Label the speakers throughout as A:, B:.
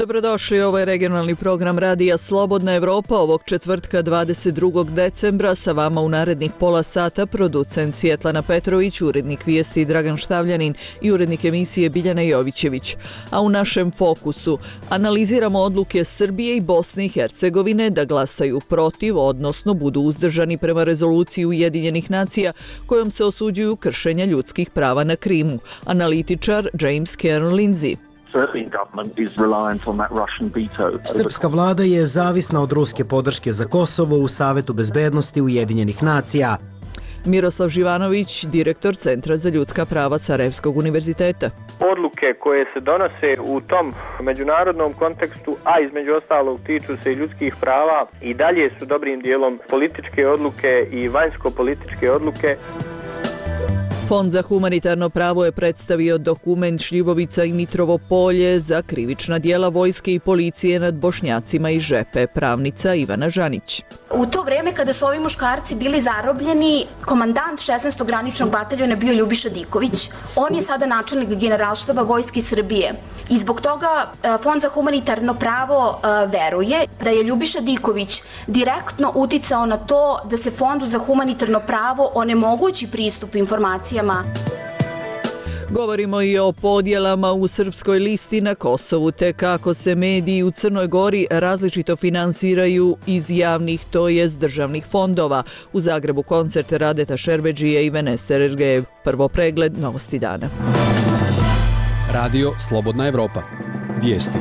A: Dobrodošli, ovo je regionalni program Radija Slobodna Evropa ovog četvrtka 22. decembra. Sa vama u narednih pola sata producent Svjetlana Petrović, urednik vijesti Dragan Štavljanin i urednik emisije Biljana Jovićević. A u našem fokusu analiziramo odluke Srbije i Bosne i Hercegovine da glasaju protiv, odnosno budu uzdržani prema rezoluciji Ujedinjenih nacija kojom se osuđuju kršenja ljudskih prava na Krimu. Analitičar James Karen Lindsay.
B: Srpska vlada je zavisna od ruske podrške za Kosovo u Savetu bezbednosti Ujedinjenih nacija.
A: Miroslav Živanović, direktor Centra za ljudska prava Sarajevskog univerziteta.
C: Odluke koje se donose u tom međunarodnom kontekstu, a između ostalog tiču se i ljudskih prava, i dalje su dobrim dijelom političke odluke i vanjsko-političke odluke.
A: Fond za humanitarno pravo je predstavio dokument Šljivovica i Mitrovo polje za krivična dijela vojske i policije nad Bošnjacima i Žepe, pravnica Ivana Žanić.
D: U to vrijeme kada su ovi muškarci bili zarobljeni, komandant 16. graničnog bataljona bio Ljubiša Diković. On je sada načelnik generalštaba Vojske Srbije. I zbog toga Fond za humanitarno pravo veruje da je Ljubiša Diković direktno uticao na to da se Fondu za humanitarno pravo onemogući pristup informacijama.
A: Govorimo i o podjelama u Srpskoj listi na Kosovu, te kako se mediji u Crnoj Gori različito finansiraju iz javnih, to jest državnih fondova. U Zagrebu koncert Radeta Šerbedžije i Venese Ergejev. Prvo pregled novosti dana.
E: Radio Slobodna Evropa. Vijesti.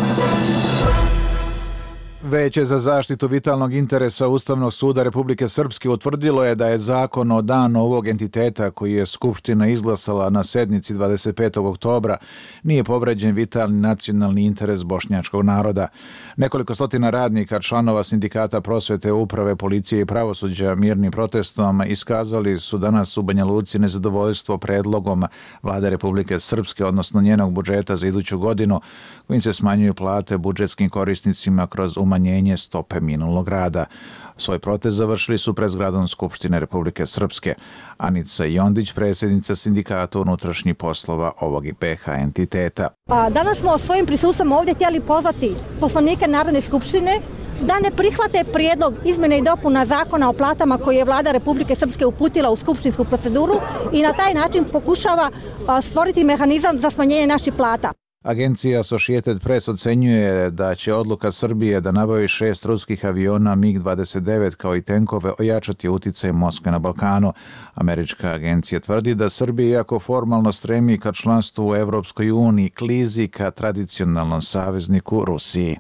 F: Veće za zaštitu vitalnog interesa Ustavnog suda Republike Srpske utvrdilo je da je zakon o danu ovog entiteta koji je Skupština izglasala na sednici 25. oktobra nije povređen vitalni nacionalni interes bošnjačkog naroda. Nekoliko stotina radnika, članova sindikata prosvete, uprave, policije i pravosuđa mirnim protestom iskazali su danas u Banja Luci nezadovoljstvo predlogom Vlade Republike Srpske, odnosno njenog budžeta za iduću godinu, kojim se smanjuju plate budžetskim korisnicima kroz umanjenje stope minulog rada. Svoj protest završili su pred zgradom Skupštine Republike Srpske. Anica Jondić, predsjednica sindikata unutrašnjih poslova ovog IPH entiteta.
G: Danas smo svojim prisustvom ovdje htjeli pozvati poslanike Narodne skupštine da ne prihvate prijedlog izmjene i dopuna zakona o platama koje je Vlada Republike Srpske uputila u skupštinsku proceduru i na taj način pokušava stvoriti mehanizam za smanjenje naših plata.
F: Agencija Associated Press ocenjuje da će odluka Srbije da nabavi 6 ruskih aviona MiG-29 kao i tenkove ojačati uticaj Moskve na Balkanu. Američka agencija tvrdi da Srbija, iako formalno stremi ka članstvu u Evropskoj uniji, klizi ka tradicionalnom savezniku Rusiji.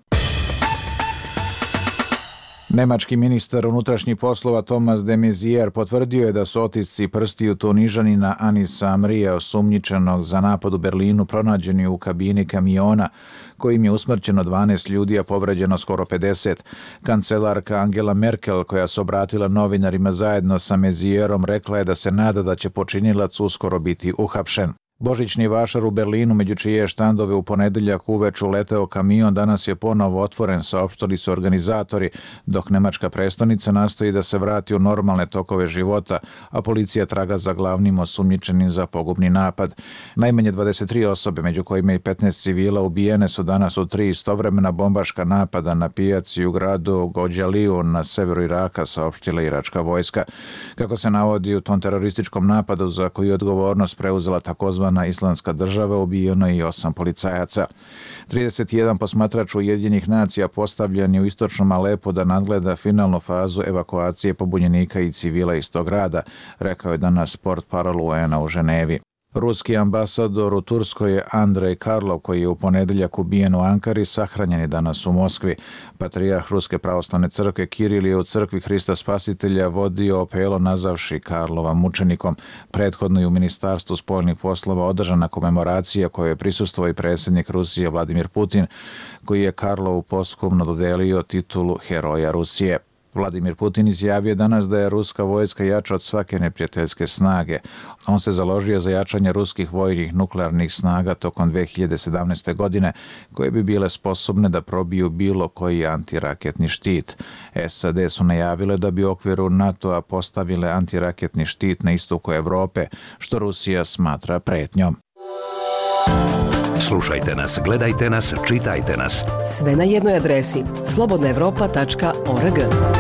F: Nemački ministar unutrašnjih poslova Thomas de Maizière potvrdio je da su otisci prstiju Tunižanina Anisa Amrija, osumnjičenog za napad u Berlinu, pronađeni u kabini kamiona kojim je usmrćeno 12 ljudi, a povređeno skoro 50. Kancelarka Angela Merkel, koja se obratila novinarima zajedno sa Maizièrom, rekla je da se nada da će počinilac uskoro biti uhapšen. Božićni vašar u Berlinu, među čije štandove u ponedeljak uveče leteo kamion, danas je ponovo otvoren, saopštili su organizatori, dok nemačka prestonica nastoji da se vrati u normalne tokove života, a policija traga za glavnim osumnjičenim za pogubni napad. Najmanje 23 osobe, među kojima i 15 civila, ubijene su danas u 3 istovremena bombaška napada na pijaci u gradu Gođaliju na severu Iraka, saopštila iračka vojska. Kako se navodi, u tom terorističkom napadu za koju je odgovornost preuzela takozvana Islamska država, ubijeno je i 8 policajaca. 31 posmatrač Ujedinjenih nacija postavljen je u istočnom Alepu da nadgleda finalnu fazu evakuacije pobunjenika i civila iz tog grada, rekao je danas portparol UN-a u Ženevi. Ruski ambasador u Turskoj Andrej Karlov, koji je u ponedeljak ubijen u Ankari, sahranjen je danas u Moskvi. Patrijarh Ruske pravoslavne crkve Kiril je u crkvi Hrista Spasitelja vodio opelo nazavši Karlova mučenikom. Prethodno je u Ministarstvu spoljnih poslova održana komemoracija kojoj je prisustvovao i predsjednik Rusije Vladimir Putin, koji je Karlovu posthumno dodelio titulu Heroja Rusije. Vladimir Putin izjavio danas da je ruska vojska jača od svake neprijateljske snage. On se založio za jačanje ruskih vojnih nuklearnih snaga tokom 2017. godine, koje bi bile sposobne da probiju bilo koji antiraketni štit. SAD su najavile da bi u okviru NATO-a postavile antiraketni štit na istoku Evrope, što Rusija smatra pretnjom.
H: Slušajte nas, gledajte nas, čitajte nas.
I: Sve na jednoj adresi slobodnaevropa.org.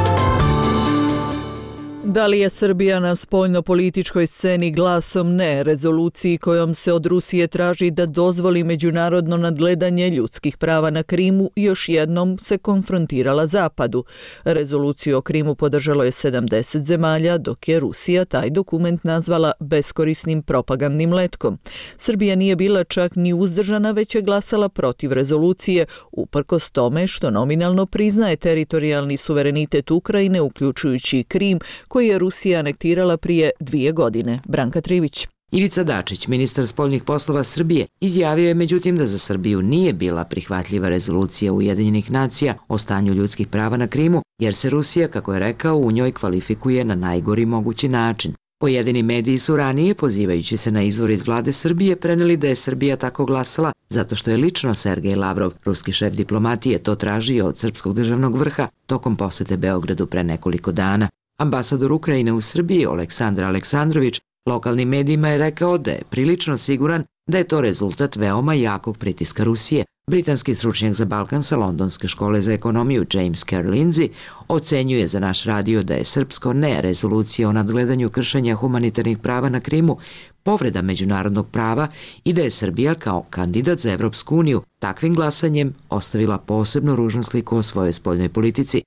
A: Da li je Srbija na spoljnopolitičkoj sceni glasom ne rezoluciji kojom se od Rusije traži da dozvoli međunarodno nadgledanje ljudskih prava na Krimu još jednom se konfrontirala Zapadu. Rezoluciju o Krimu podržalo je 70 zemalja, dok je Rusija taj dokument nazvala beskorisnim propagandnim letkom. Srbija nije bila čak ni uzdržana, već je glasala protiv rezolucije, uprkos tome što nominalno priznaje teritorijalni suverenitet Ukrajine, uključujući Krim, koji je Rusija anektirala prije 2 godine. Branka Trivić.
J: Ivica Dačić, ministar spoljnih poslova Srbije, izjavio je međutim da za Srbiju nije bila prihvatljiva rezolucija Ujedinjenih nacija o stanju ljudskih prava na Krimu, jer se Rusija, kako je rekao, u njoj kvalifikuje na najgori mogući način. Pojedini mediji su ranije, pozivajući se na izvor iz vlade Srbije, preneli da je Srbija tako glasala zato što je lično Sergej Lavrov, ruski šef diplomatije, to tražio od srpskog državnog vrha tokom posete Beogradu pre nekoliko dana. Ambasador Ukrajine u Srbiji, Aleksandar Aleksandrović, lokalnim medijima je rekao da je prilično siguran da je to rezultat veoma jakog pritiska Rusije. Britanski stručnjak za Balkan sa Londonske škole za ekonomiju James Kerr Lindsay ocenjuje za naš radio da je srpsko ne rezolucija o nadgledanju kršenja humanitarnih prava na Krimu povreda međunarodnog prava i da je Srbija kao kandidat za Evropsku uniju takvim glasanjem ostavila posebno ružnu sliku o svojoj spoljnoj politici.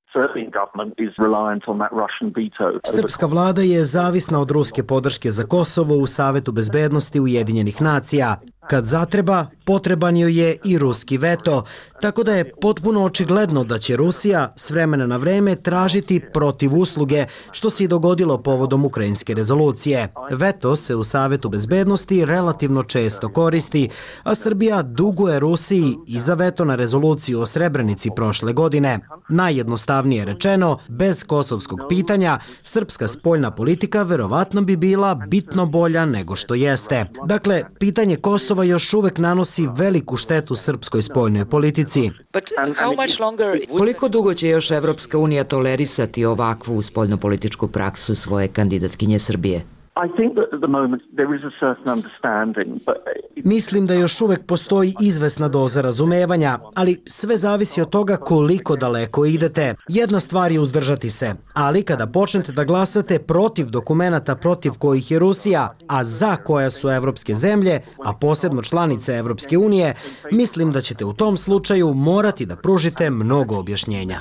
B: Srpska vlada je zavisna od ruske podrške za Kosovo u Savetu bezbednosti Ujedinjenih nacija. Kad zatreba, potreban joj je i ruski veto, tako da je potpuno očigledno da će Rusija s vremena na vreme tražiti protiv usluge, što se i dogodilo povodom ukrajinske rezolucije. Veto se u Savetu bezbednosti relativno često koristi, a Srbija duguje Rusiji i za veto na rezoluciju o Srebrenici prošle godine. Najjednostavnije rečeno, bez kosovskog pitanja, srpska spoljna politika verovatno bi bila bitno bolja nego što jeste. Dakle, pitanje Kosova još uvek nanosi veliku štetu srpskoj spoljnoj politici.
J: Koliko dugo će još Evropska unija tolerisati ovakvu spoljnopolitičku praksu svoje kandidatkinje Srbije?
B: Mislim da još uvek postoji izvesna doza razumevanja, ali sve zavisi od toga koliko daleko idete. Jedna stvar je uzdržati se, ali kada počnete da glasate protiv dokumenata protiv kojih je Rusija, a za koja su evropske zemlje, a posebno članice Evropske unije, mislim da ćete u tom slučaju morati da pružite mnogo objašnjenja.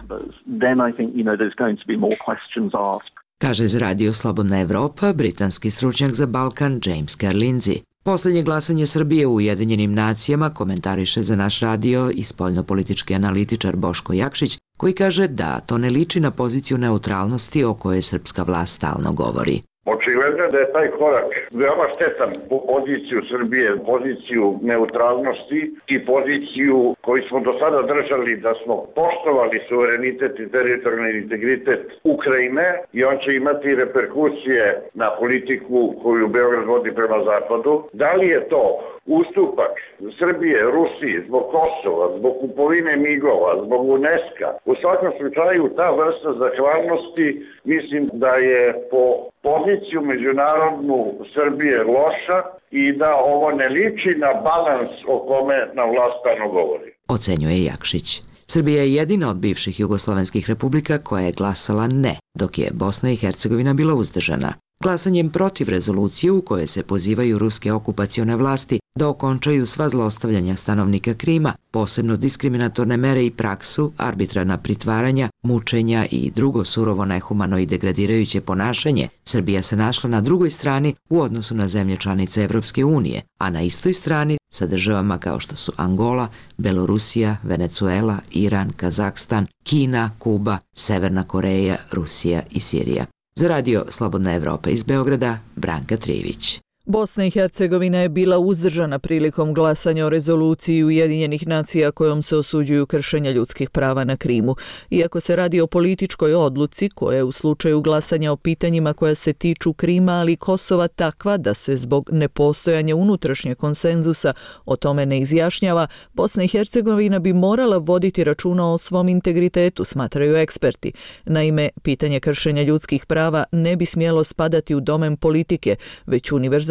J: Kaže za radio Slobodna Evropa britanski stručnjak za Balkan James Kerr Lindsay. Poslednje glasanje Srbije u Ujedinjenim nacijama komentariše za naš radio i spoljnopolitički analitičar Boško Jakšić, koji kaže da to ne liči na poziciju neutralnosti o kojoj srpska vlast stalno govori.
K: Očigledno da je taj korak veoma štetan po poziciju Srbije, poziciju neutralnosti i poziciju koju smo do sada držali da smo poštovali suverenitet i teritorijalni integritet Ukrajine i on će imati reperkusije na politiku koju Beograd vodi prema zapadu. Da li je to ustupak Srbije, Rusiji, zbog Kosova, zbog kupovine migova, zbog UNESCO? U svakom slučaju ta vrsta zahvalnosti mislim da je po poziciju međunarodnu Srbije loša i da ovo ne liči na balans o kome na vlast stalno govori.
J: Ocenjuje Jakšić. Srbija je jedina od bivših jugoslovenskih republika koja je glasala ne, dok je Bosna i Hercegovina bila uzdržana. Glasanjem protiv rezolucije u kojoj se pozivaju ruske okupacione vlasti da okončaju sva zlostavljanja stanovnika Krima, posebno diskriminatorne mere i praksu, arbitrarna pritvaranja, mučenja i drugo surovo nehumano i degradirajuće ponašanje, Srbija se našla na drugoj strani u odnosu na zemlje članice Evropske unije, a na istoj strani sa državama kao što su Angola, Belorusija, Venecuela, Iran, Kazahstan, Kina, Kuba, Severna Koreja, Rusija i Sirija. Za radio Slobodna Evropa iz Beograda, Branka Trivić.
A: Bosna i Hercegovina je bila uzdržana prilikom glasanja o rezoluciji Ujedinjenih nacija kojom se osuđuju kršenja ljudskih prava na Krimu. Iako se radi o političkoj odluci koja je u slučaju glasanja o pitanjima koja se tiču Krima, ali Kosova takva da se zbog nepostojanja unutrašnjeg konsenzusa o tome ne izjašnjava, Bosna i Hercegovina bi morala voditi računa o svom integritetu, smatraju eksperti. Naime, pitanje kršenja ljudskih prava ne bi smjelo spadati u domen politike, već univerzalno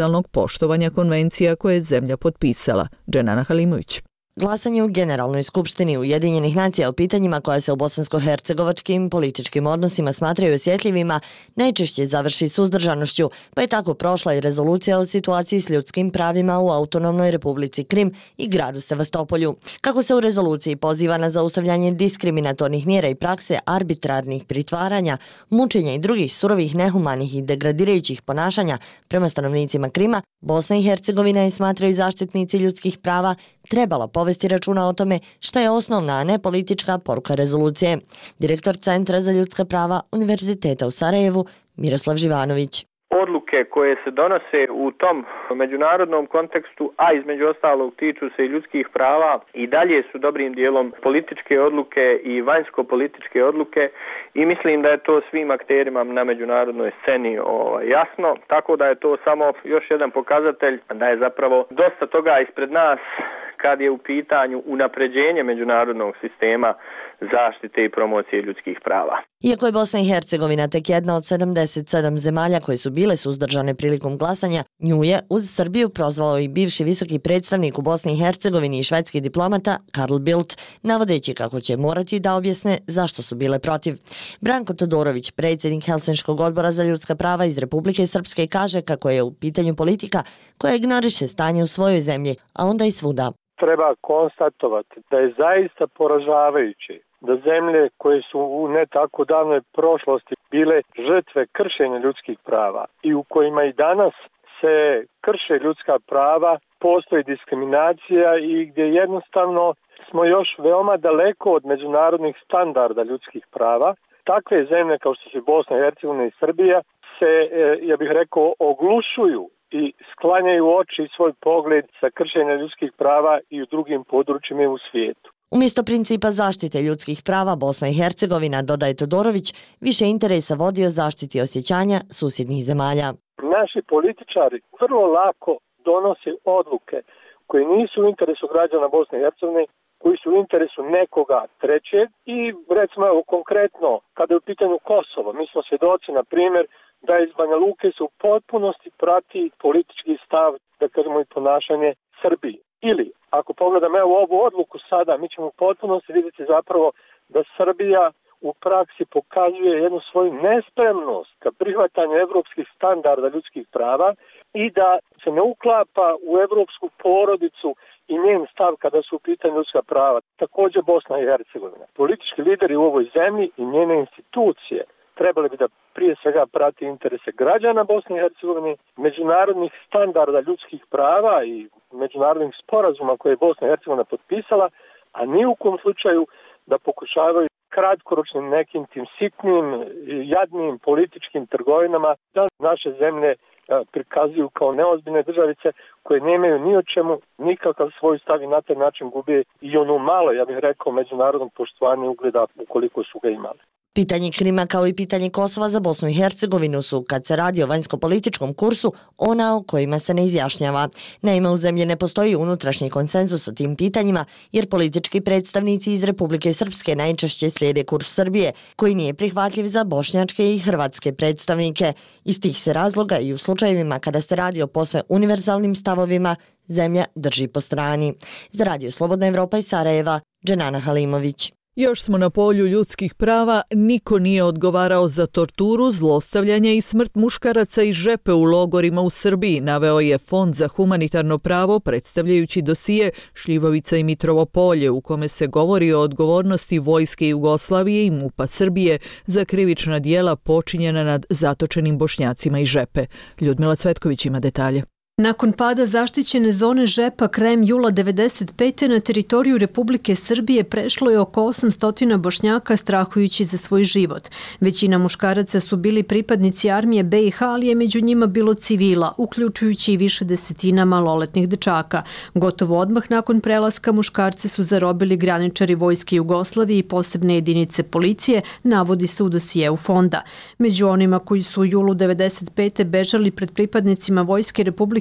A: univerzalnog poštovanja konvencija koje je zemlja potpisala. Dženana Halimović.
L: Glasanje u Generalnoj skupštini Ujedinjenih nacija o pitanjima koja se u bosansko-hercegovačkim političkim odnosima smatraju osjetljivima najčešće završi suzdržanošću, pa je tako prošla i rezolucija o situaciji s ljudskim pravima u Autonomnoj Republici Krim i gradu Sevastopolju. Kako se u rezoluciji poziva na zaustavljanje diskriminatornih mjera i prakse arbitrarnih pritvaranja, mučenja i drugih surovih, nehumanih i degradirajućih ponašanja prema stanovnicima Krima, Bosna i Hercegovina i smatraju zaštitnici ljudskih prava trebala povesti računa o tome šta je osnovna, a ne politička poruka rezolucije. Direktor Centra za ljudska prava Univerziteta u Sarajevu, Miroslav Živanović.
C: Odluke koje se donose u tom međunarodnom kontekstu, a između ostalog tiču se i ljudskih prava, i dalje su dobrim dijelom političke odluke i vanjsko-političke odluke i mislim da je to svim akterima na međunarodnoj sceni jasno, tako da je to samo još jedan pokazatelj da je zapravo dosta toga ispred nas kad je u pitanju unapređenje međunarodnog sistema zaštite i promocije ljudskih prava.
L: Iako je Bosna i Hercegovina tek jedna od 77 zemalja koje su bile suzdržane prilikom glasanja, nju je uz Srbiju prozvao i bivši visoki predstavnik u Bosni i Hercegovini i švedski diplomata Carl Bildt, navodeći kako će morati da objasne zašto su bile protiv. Branko Todorović, predsjednik Helsinškog odbora za ljudska prava iz Republike Srpske, kaže kako je u pitanju politika koja ignoriše stanje u svojoj zemlji, a onda i svuda.
M: Treba konstatovati da je zaista poražavajuće da zemlje koje su u ne tako davnoj prošlosti bile žrtve kršenja ljudskih prava i u kojima i danas se krše ljudska prava, postoji diskriminacija i gdje jednostavno smo još veoma daleko od međunarodnih standarda ljudskih prava. Takve zemlje kao što su Bosna i Hercegovina i Srbija se, ja bih rekao, oglušuju i sklanjaju oči i svoj pogled sa kršenja ljudskih prava i u drugim područjima u svijetu.
L: Umjesto principa zaštite ljudskih prava, Bosna i Hercegovina, dodaje Todorović, više interesa vodi o zaštiti osjećanja susjednih zemalja.
M: Naši političari vrlo lako donose odluke koje nisu u interesu građana Bosne i Hercegovine, koji su u interesu nekoga trećeg i recimo konkretno kada je u pitanju Kosovo, mi smo svjedoci na primjer da iz Banja Luke se u potpunosti prati politički stav, da kažemo i ponašanje Srbije. Ili, ako pogledamo ovu odluku sada, mi ćemo u potpunosti vidjeti zapravo da Srbija u praksi pokazuje jednu svoju nespremnost ka prihvatanju evropskih standarda ljudskih prava i da se ne uklapa u evropsku porodicu i njen stav kada su u pitanju ljudska prava. Također Bosna i Hercegovina. Politički lideri u ovoj zemlji i njene institucije trebali bi da prije svega prati interese građana Bosne i Hercegovine, međunarodnih standarda ljudskih prava i međunarodnih sporazuma koje je Bosna i Hercegovina potpisala, a ni u kom slučaju da pokušavaju kratkoročnim nekim tim sitnim, jadnim političkim trgovinama da naše zemlje prikazuju kao neozbiljne državice koje nemaju ni o čemu nikakav svoj stav i na taj način gube i ono malo, ja bih rekao, međunarodnog poštovanja ugleda ukoliko su ga imali.
L: Pitanje Krima kao i pitanje Kosova za Bosnu i Hercegovinu su, kad se radi o vanjskopolitičkom kursu, ona o kojima se ne izjašnjava. Naime, u zemlji ne postoji unutrašnji konsenzus o tim pitanjima, jer politički predstavnici iz Republike Srpske najčešće slijede kurs Srbije, koji nije prihvatljiv za bošnjačke i hrvatske predstavnike. Iz tih se razloga i u slučajevima kada se radi o posve univerzalnim stavovima, zemlja drži po strani. Za Radio Slobodna Evropa iz Sarajeva, Dženana Halimović.
A: Još smo na polju ljudskih prava, niko nije odgovarao za torturu, zlostavljanje i smrt muškaraca iz Žepe u logorima u Srbiji, naveo je Fond za humanitarno pravo predstavljajući dosije Šljivovica i Mitrovo polje u kome se govori o odgovornosti Vojske Jugoslavije i MUP-a Srbije za krivična dijela počinjena nad zatočenim Bošnjacima iz Žepe. Ljudmila Cvetković ima detalje.
N: Nakon pada zaštićene zone Žepa krajem jula 1995. na teritoriju Republike Srbije prešlo je oko 800 Bošnjaka strahujući za svoj život. Većina muškaraca su bili pripadnici armije BiH, ali je među njima bilo civila, uključujući i više desetina maloletnih dečaka. Gotovo odmah nakon prelaska muškarce su zarobili graničari Vojske Jugoslavije i posebne jedinice policije, navodi se u dosijeu fonda. Među onima koji su u julu 1995. bežali pred pripadnicima Vojske Republike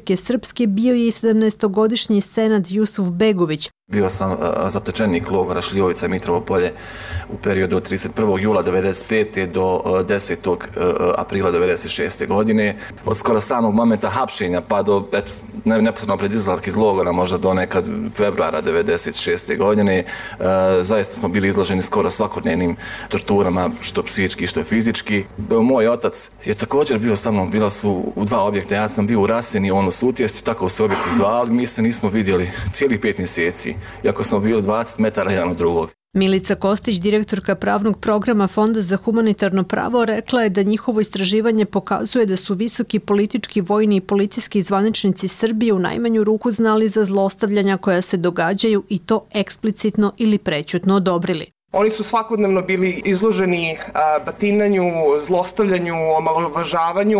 N: Republike Srpske bio je i 17-godišnji Senad Jusuf Begović.
O: Bio sam zatečenik logora Šljivovica i Mitrovo Polje u periodu od 31. jula 1995. do 10. aprila 1996. godine. Od skoro samog momenta hapšenja pa do neposredno pred izlazak iz logora, možda do nekad februara 1996. godine, zaista smo bili izloženi skoro svakodnevnim torturama, što psihički, što fizički. Moj otac je također bio sa mnom, bila su u dva objekta, ja sam bio u Rasini, on u Sutjesci, tako se objekti zvali, mi se nismo vidjeli cijelih 5 mjeseci. Iako smo bili 20 metara jedan od drugog.
N: Milica Kostić, direktorka pravnog programa Fonda za humanitarno pravo, rekla je da njihovo istraživanje pokazuje da su visoki politički, vojni i policijski zvaničnici Srbije u najmanju ruku znali za zlostavljanja koja se događaju i to eksplicitno ili prećutno odobrili.
P: Oni su svakodnevno bili izloženi batinanju, zlostavljanju, omalovažavanju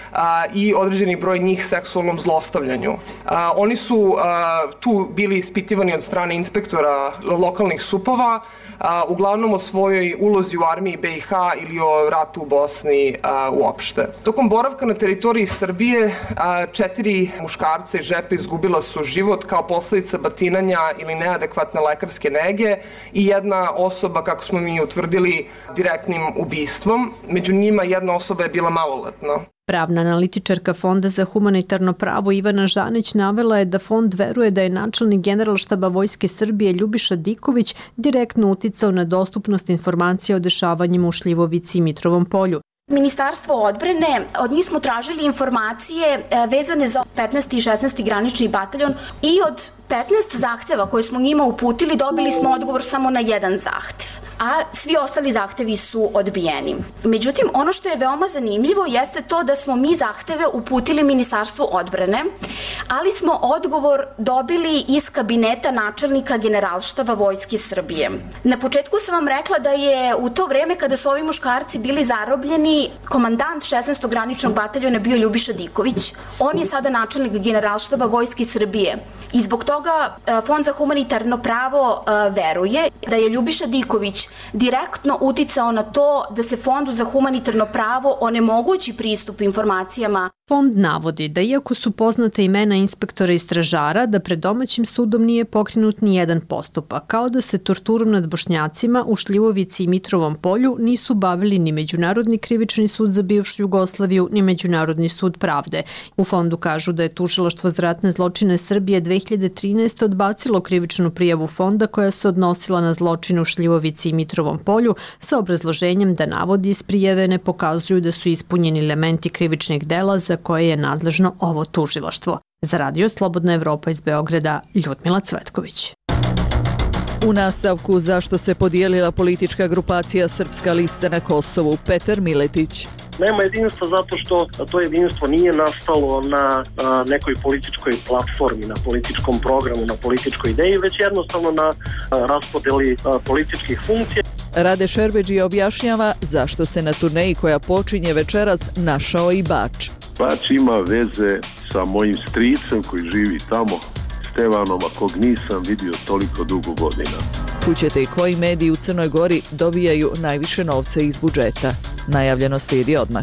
P: i određeni broj njih seksualnom zlostavljanju. Oni su tu bili ispitivani od strane inspektora lokalnih SUP-ova, uglavnom o svojoj ulozi u armiji BiH ili o ratu u Bosni uopšte. Tokom boravka na teritoriji Srbije 4 muškarca iz Žepe izgubila su život kao posljedica batinanja ili neadekvatne lekarske nege i jedna osoba, kako smo mi utvrdili, direktnim ubistvom. Među njima jedna osoba je bila maloletna.
N: Pravna analitičarka Fonda za humanitarno pravo Ivana Žanić navela je da Fond veruje da je načelnik Generalštaba Vojske Srbije Ljubiša Diković direktno uticao na dostupnost informacija o dešavanjima u Šljivovici i Mitrovom Polju.
D: Ministarstvo odbrane, od njih smo tražili informacije vezane za 15. i 16. granični bataljon i od 15 zahteva koje smo njima uputili dobili smo odgovor samo na jedan zahtev, a svi ostali zahtevi su odbijeni. Međutim, ono što je veoma zanimljivo jeste to da smo mi zahteve uputili Ministarstvu odbrane, ali smo odgovor dobili iz kabineta načelnika Generalštaba Vojske Srbije. Na početku sam vam rekla da je u to vreme kada su ovi muškarci bili zarobljeni, komandant 16. graničnog bataljona bio Ljubiša Diković. On je sada načelnik Generalštaba Vojske Srbije. I zbog toga Fond za humanitarno pravo veruje da je Ljubiša Diković direktno uticao na to da se Fondu za humanitarno pravo onemogući pristup informacijama.
N: Fond navodi da iako su poznate imena inspektora i stražara, da pred domaćim sudom nije pokrenut ni jedan postupak, kao da se torturom nad Bošnjacima u Šljivovici i Mitrovom Polju nisu bavili ni Međunarodni krivični sud za bivšu Jugoslaviju, ni Međunarodni sud pravde. U Fondu kažu da je Tužilaštvo za ratne zločine Srbije 2013. odbacilo krivičnu prijavu Fonda koja se odnosila na zločin u Šljivovici i Mitrovom Polju sa obrazloženjem da navodi iz prijave ne pokazuju da su ispunjeni elementi krivičnih dela za koje je nadležno ovo tužilaštvo. Za Radio Slobodna Evropa iz Beograda, Ljudmila Cvetković.
A: U nastavku zašto se podijelila politička grupacija Srpska lista na Kosovu, Petar Miletić.
Q: Nema jedinstva zato što to jedinstvo nije nastalo na nekoj političkoj platformi, na političkom programu, na političkoj ideji, već jednostavno na raspodeli političkih funkcija.
A: Rade Šerbedžija objašnjava zašto se na turneji koja počinje večeras našao i Bač.
R: Bač ima veze sa mojim stricem koji živi tamo, Stevanom, a kog nisam vidio toliko dugo godina.
A: Čućete i koji mediji u Crnoj Gori dobijaju najviše novca iz budžeta. Najavljeno slijedi odmah.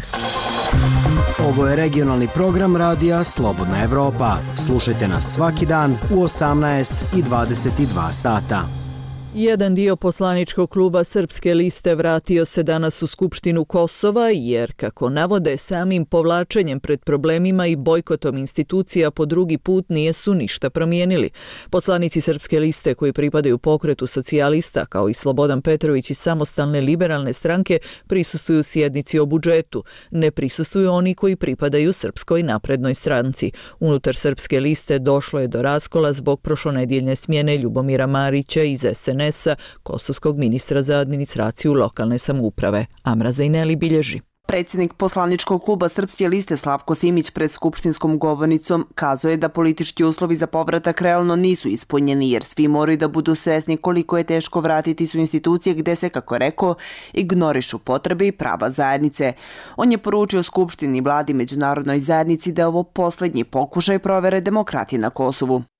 B: Ovo je regionalni program radija Slobodna Evropa. Slušajte nas svaki dan u 18 i 22 sata.
A: Jedan dio poslaničkog kluba Srpske liste vratio se danas u Skupštinu Kosova jer, kako navode, samim povlačenjem pred problemima i bojkotom institucija po drugi put nisu ništa promijenili. Poslanici Srpske liste koji pripadaju pokretu socijalista, kao i Slobodan Petrović iz Samostalne liberalne stranke, prisustvuju sjednici o budžetu. Ne prisustvuju oni koji pripadaju Srpskoj naprednoj stranci. Unutar Srpske liste došlo je do raskola zbog prošlonedjeljne smjene Ljubomira Marića iz SNS, kosovskog ministra za administraciju lokalne samouprave. Amra Zajneli bilježi.
S: Predsjednik poslaničkog kluba Srpske liste Slavko Simić pred skupštinskom govornicom kazuje da politički uslovi za povratak realno nisu ispunjeni jer svi moraju da budu svesni koliko je teško vratiti su institucije gde se, kako rekao, ignorišu potrebe i prava zajednice. On je poručio Skupštini, vladi, međunarodnoj zajednici da je ovo posljednji pokušaj provere demokratije na Kosovu.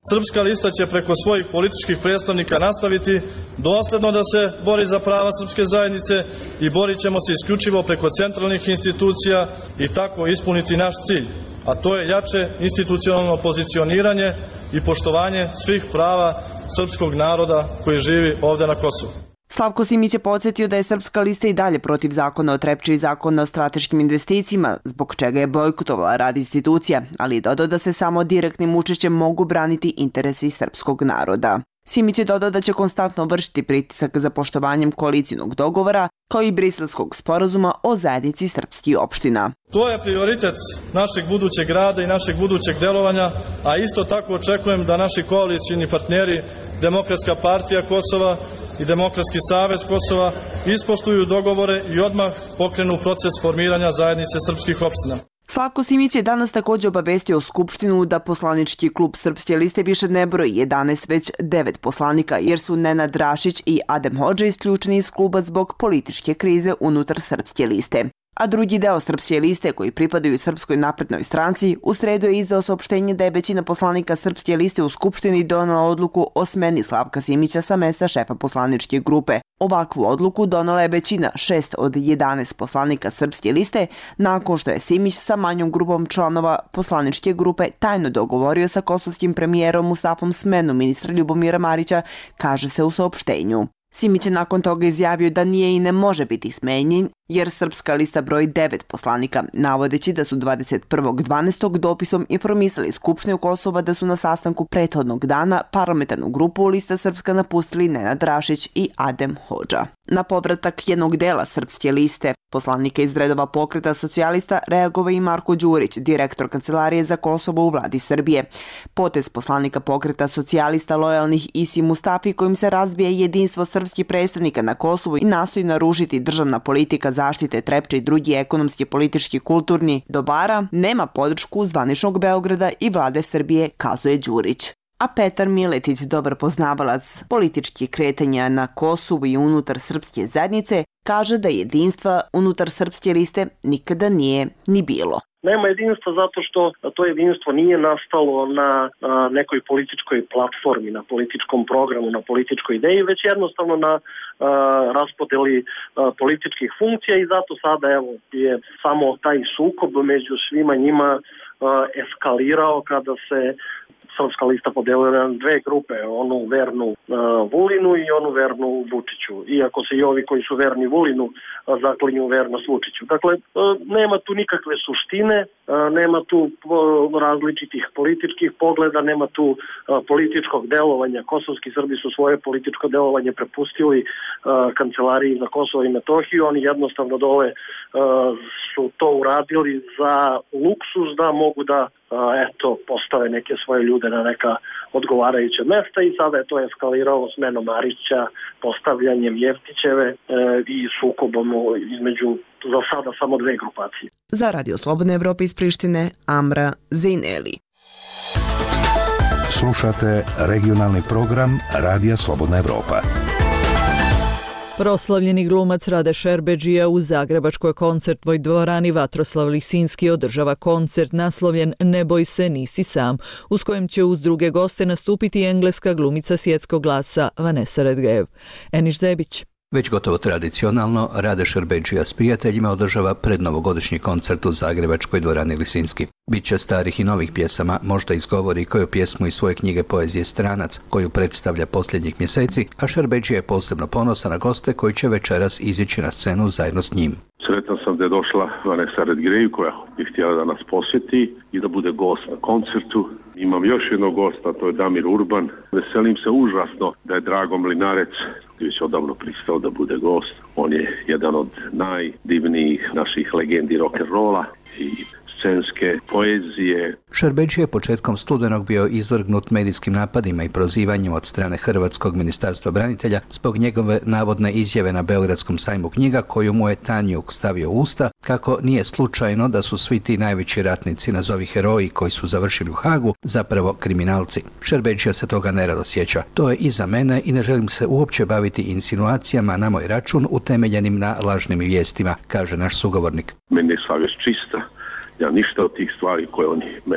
T: Srpska lista će preko svojih političkih predstavnika nastaviti dosledno da se bori za prava srpske zajednice i borit ćemo se isključivo preko centralnih institucija i tako ispuniti naš cilj, a to je jače institucionalno pozicioniranje i poštovanje svih prava srpskog naroda koji živi ovde na Kosovu.
S: Slavko Simić je podsjetio da je Srpska lista i dalje protiv zakona o Trepči i zakona o strateškim investicijama, zbog čega je bojkotovala rad institucija, ali je dodao da se samo direktnim učešćem mogu braniti interesi srpskog naroda. Simić je dodao da će konstantno vršiti pritisak za poštovanjem koalicijnog dogovora, kao i Briselskog sporazuma o zajednici srpskih opština.
T: To je prioritet našeg budućeg rada i našeg budućeg delovanja, a isto tako očekujem da naši koalicijni partneri Demokratska partija Kosova i Demokratski savez Kosova ispoštuju dogovore i odmah pokrenu proces formiranja zajednice srpskih opština.
S: Slavko Simić je danas također obavestio Skupštinu da poslanički klub Srpske liste više ne broji 11, već 9 poslanika, jer su Nenad Rašić i Adem Hodža isključeni iz kluba zbog političke krize unutar Srpske liste. A drugi deo Srpske liste, koji pripadaju Srpskoj naprednoj stranci, u sredu je izdao saopštenje da je većina poslanika Srpske liste u Skupštini donela odluku o smeni Slavka Simića sa mesta šefa poslaničke grupe. Ovakvu odluku donela je većina 6 od 11 poslanika Srpske liste, nakon što je Simić sa manjom grupom članova poslaničke grupe tajno dogovorio sa kosovskim premijerom Mustafom smenu ministra Ljubomira Marića, kaže se u saopštenju. Simić je nakon toga izjavio da nije i ne može biti smenjen, jer Srpska lista broji 9 poslanika, navodeći da su 21.12. dopisom informisali Skupštinu Kosova da su na sastanku prethodnog dana parlamentarnu grupu Lista Srpska napustili Nenad Rašić i Adem Hodža. Na povratak jednog dela Srpske liste, poslanika iz redova Pokreta socijalista, reagovao i Marko Đurić, direktor Kancelarije za Kosovo u vladi Srbije. Potez poslanika Pokreta socijalista lojalnih Isi Mustafi, kojim se razbija jedinstvo srpskih predstavnika na Kosovu i nastoji narušiti državna politika zaštite Trepče i drugi ekonomski, politički, kulturni dobara, nema podršku zvaničnog Beograda i vlade Srbije, kazuje Đurić. A Petar Miletić, dobar poznavalac političkih kretanja na Kosovu i unutar srpske zajednice, kaže da jedinstva unutar Srpske liste nikada nije ni bilo.
Q: Nema jedinstva zato što to jedinstvo nije nastalo na nekoj političkoj platformi, na političkom programu, na političkoj ideji, već jednostavno na raspodeli političkih funkcija i zato sada je samo taj sukob među svima njima eskalirao kada se Srpska lista podelila na dve grupe, onu vernu Vulinu i onu vernu Vučiću. Iako se i ovi koji su verni Vulinu zaklinju vernost Vučiću. Dakle, nema tu nikakve suštine, nema tu različitih političkih pogleda, nema tu političkog delovanja. Kosovski Srbi su svoje političko delovanje prepustili Kancelariji za Kosovo i Metohiju. Oni jednostavno dole su to uradili za luksuz da mogu da postave neke svoje ljude na neka odgovarajuća mesta i sada je to eskaliralo smenom Marića, postavljanjem Jeftićeve i sukobom između za sada samo dve grupacije.
S: Za Radio Slobodne Evrope iz Prištine, Amra Zejneli.
H: Slušate regionalni program Radija Slobodna Evropa.
A: Proslavljeni glumac Rade Šerbedžija u zagrebačkoj koncertnoj dvorani Vatroslav Lisinski održava koncert naslovljen Ne boj se, nisi sam, uz kojem će uz druge goste nastupiti engleska glumica svjetskog glasa Vanessa Redgrave. Eniš Zebić.
U: Već gotovo tradicionalno, Rade Šerbedžija s prijateljima održava prednovogodišnji koncert u zagrebačkoj dvorani Lisinski. Biće starih i novih pjesama, možda izgovori koju pjesmu iz svoje knjige poezije Stranac, koju predstavlja posljednjih mjeseci, a Šerbedžija je posebno ponosan na goste koji će večeras izići na scenu zajedno s njim.
R: Sretan sam da je došla Vanessa Redgrave koja bi htjela da nas posjeti i da bude gost na koncertu. Imam još jednog gosta, to je Damir Urban. Veselim se užasno da je Drago Mlinarec već odavno pristao da bude gost. On je jedan od najdivnijih naših legendi rock'n'rolla i scenske poezije.
U: Šerbedžija je početkom studenog bio izvrgnut medijskim napadima i prozivanjima od strane Hrvatskog ministarstva branitelja zbog njegove navodne izjave na Beogradskom sajmu knjiga koju mu je Tanjuk stavio u usta kako nije slučajno da su svi ti najveći ratnici, nazovi heroji koji su završili u Hagu, zapravo kriminalci. Šerbedžija se toga nerado sjeća. To je iza mene i ne želim se uopće baviti insinuacijama na moj račun utemeljenim na lažnim vijestima, kaže naš sugovornik.
R: Meni je savjest čista. Ja ništa od tih stvari koje oni meni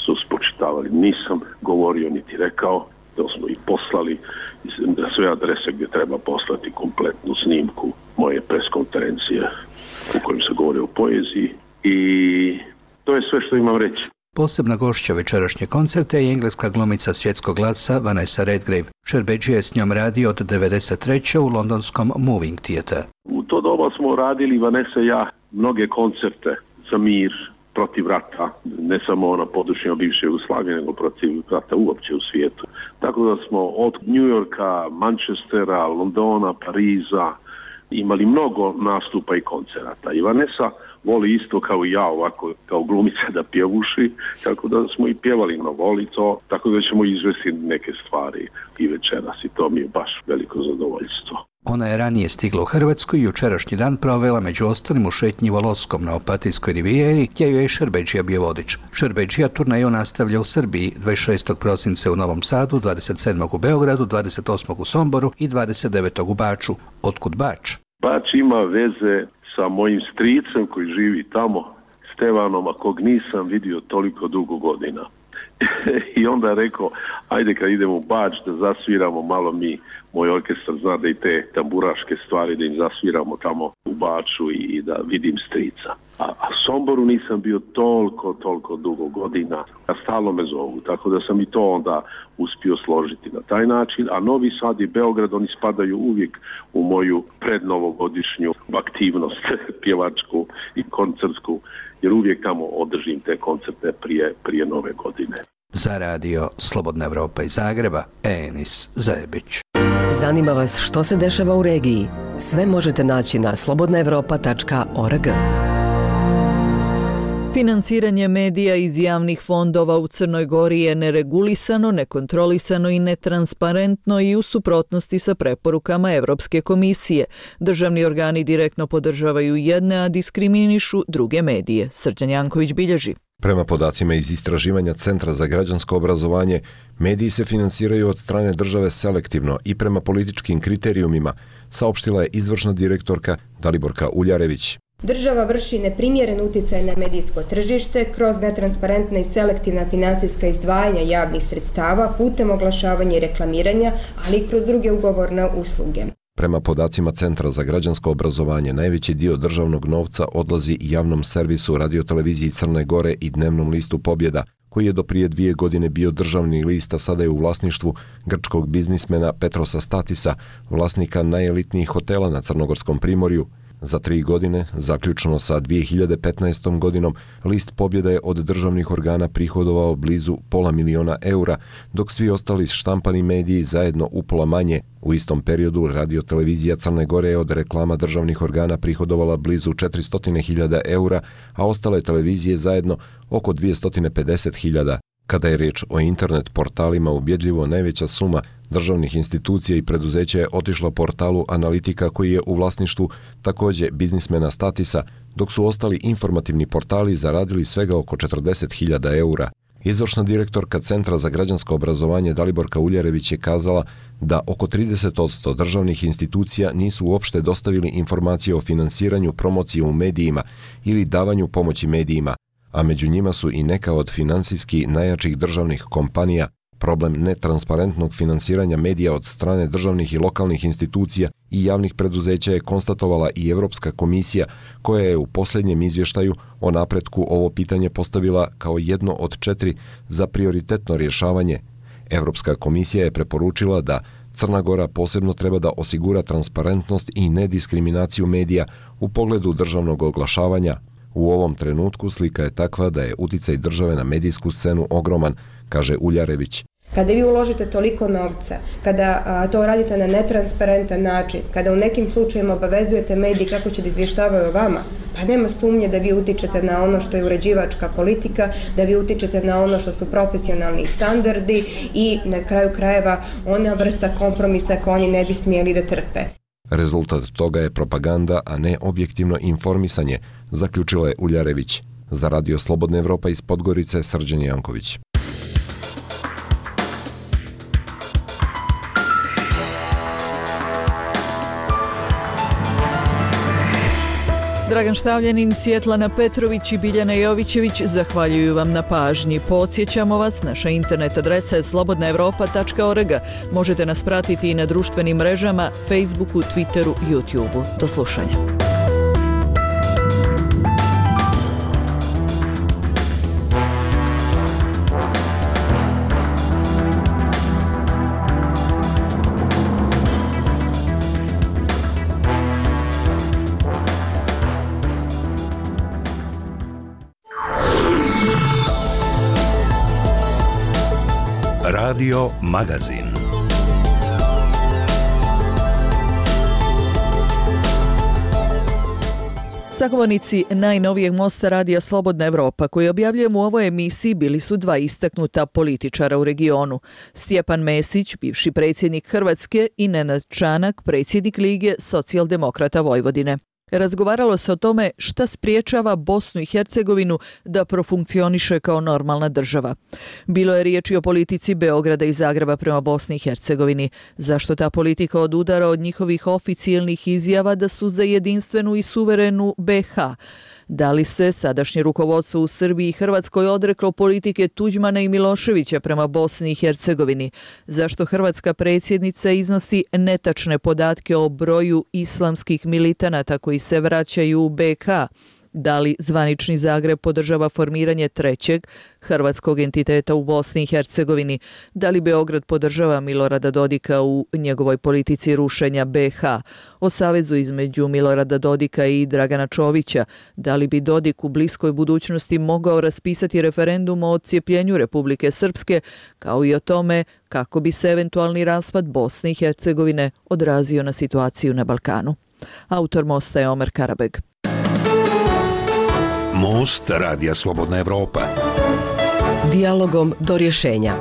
R: su spočitavali. Nisam govorio niti rekao, to smo i poslali na sve adrese gdje treba poslati kompletnu snimku moje preskonferencije u kojem se govori o poeziji i to je sve što imam reći.
U: Posebna gošća večerašnje koncerte je engleska glumica svjetskog glasa Vanessa Redgrave. Šerbedžija je s njom radio od 1993. u londonskom Moving Theatre.
R: U to doba smo radili, Vanessa i ja, mnoge koncerte za mir, protiv rata, ne samo na područjima bivše Jugoslavije, nego protiv rata uopće u svijetu. Tako da smo od New Yorka, Manchestera, Londona, Pariza imali mnogo nastupa i koncerata. I Vanessa voli isto kao i ja, ovako kao glumica da pjevuši, tako da smo i pjevali, no voli to, tako da ćemo izvesti neke stvari i večeras i to mi je baš veliko zadovoljstvo.
U: Ona je ranije stigla u Hrvatsku i jučerašnji dan provela među ostalim u šetnji Voloskom na Opatijskoj rivijeri, gdje joj je Šerbedžija bio vodič. Šerbedžija turneju nastavlja u Srbiji 26. prosinca u Novom Sadu, 27. u Beogradu, 28. u Somboru i 29. u Baču. Otkud Bač?
R: Bač ima veze sa mojim stricem koji živi tamo, Stevanom, a kog nisam vidio toliko dugo godina. I onda je rekao, ajde kad idemo u Bač da zasviramo malo mi, moj orkestar zna da i te tamburaške stvari da im zasviramo tamo u Baču i da vidim strica. A Somboru nisam bio toliko dugo godina, a stalno me zovu, tako da sam i to onda uspio složiti na taj način, a Novi Sad i Beograd, oni spadaju uvijek u moju prednovogodišnju aktivnost pjevačku i koncertsku, jer uvijek tamo održim te koncerte prije Nove godine.
U: Za radio Slobodna Evropa iz Zagreba, Enis Zebić.
I: Zanima vas što se dešava u regiji? Sve možete naći na slobodnaevropa.org.
A: Finansiranje medija iz javnih fondova u Crnoj Gori je neregulisano, nekontrolisano i netransparentno i u suprotnosti sa preporukama Evropske komisije. Državni organi direktno podržavaju jedne, a diskriminišu druge medije. Srđan Janković bilježi.
E: Prema podacima iz istraživanja Centra za građansko obrazovanje, mediji se finansiraju od strane države selektivno i prema političkim kriterijumima, saopštila je izvršna direktorka Daliborka Uljarević.
V: Država vrši neprimjeren utjecaj na medijsko tržište kroz netransparentna i selektivna finansijska izdvajanja javnih sredstava putem oglašavanja i reklamiranja, ali i kroz druge ugovorne usluge.
E: Prema podacima Centra za građansko obrazovanje, najveći dio državnog novca odlazi javnom servisu radioteleviziji Crne Gore i dnevnom listu Pobjeda, koji je do prije 2 godine bio državni list, a sada je u vlasništvu grčkog biznismena Petrosa Statisa, vlasnika najelitnijih hotela na Crnogorskom primorju. Za 3 godine, zaključno sa 2015. godinom, list Pobjeda je od državnih organa prihodovao blizu €500.000, dok svi ostali štampani mediji zajedno upola manje. U istom periodu radiotelevizija Crne Gore je od reklama državnih organa prihodovala blizu €400.000, a ostale televizije zajedno oko €250.000. Kada je riječ o internet portalima, ubjedljivo najveća suma državnih institucija i preduzeća je otišla portalu Analitika, koji je u vlasništvu također biznismena Statisa, dok su ostali informativni portali zaradili svega oko €40.000. Izvršna direktorka Centra za građansko obrazovanje Daliborka Uljarević je kazala da oko 30% državnih institucija nisu uopšte dostavili informacije o finansiranju promocije u medijima ili davanju pomoći medijima, a među njima su i neka od finansijski najjačih državnih kompanija. Problem netransparentnog finansiranja medija od strane državnih i lokalnih institucija i javnih preduzeća je konstatovala i Evropska komisija, koja je u posljednjem izvještaju o napretku ovo pitanje postavila kao jedno od 4 za prioritetno rješavanje. Evropska komisija je preporučila da Crna Gora posebno treba da osigura transparentnost i nediskriminaciju medija u pogledu državnog oglašavanja. U ovom trenutku slika je takva da je uticaj države na medijsku scenu ogroman, kaže Uljarević.
V: Kada vi uložite toliko novca, kada to radite na netransparentan način, kada u nekim slučajima obavezujete mediji kako će da izvještavaju o vama, pa nema sumnje da vi utičete na ono što je uređivačka politika, da vi utičete na ono što su profesionalni standardi i na kraju krajeva ona vrsta kompromisa koju oni ne bi smjeli da trpe.
E: Rezultat toga je propaganda, a ne objektivno informisanje, zaključila je Uljarević. Za radio Slobodna Evropa iz Podgorice, Srđan Janković.
A: Dragan Štavljanin, Svjetlana Petrović i Biljana Jovićević zahvaljuju vam na pažnji. Podsjećamo vas, naša internet adresa je slobodnaevropa.org. Možete nas pratiti i na društvenim mrežama, Facebooku, Twitteru, YouTubeu. Do slušanja.
H: Radio Magazin.
A: Sagovornici najnovijeg mosta Radija Slobodna Evropa koji objavljujemo u ovoj emisiji bili su dva istaknuta političara u regionu. Stjepan Mesić, bivši predsjednik Hrvatske, i Nenad Čanak, predsjednik Lige socijaldemokrata Vojvodine. Razgovaralo se o tome šta spriječava Bosnu i Hercegovinu da profunkcioniše kao normalna država. Bilo je riječi o politici Beograda i Zagreba prema Bosni i Hercegovini. Zašto ta politika odudara od njihovih oficijelnih izjava da su za jedinstvenu i suverenu BiH? Da li se sadašnje rukovodstvo u Srbiji i Hrvatskoj odreklo politike Tuđmana i Miloševića prema Bosni i Hercegovini? Zašto hrvatska predsjednica iznosi netačne podatke o broju islamskih militanata koji se vraćaju u BiH? Da li zvanični Zagreb podržava formiranje trećeg hrvatskog entiteta u Bosni i Hercegovini? Da li Beograd podržava Milorada Dodika u njegovoj politici rušenja BiH? O savezu između Milorada Dodika i Dragana Čovića? Da li bi Dodik u bliskoj budućnosti mogao raspisati referendum o odcijepljenju Republike Srpske, kao i o tome kako bi se eventualni raspad Bosne i Hercegovine odrazio na situaciju na Balkanu? Autor mosta je Omer Karabeg.
H: Most Radija Slobodna Evropa.
I: Dijalogom do rješenja.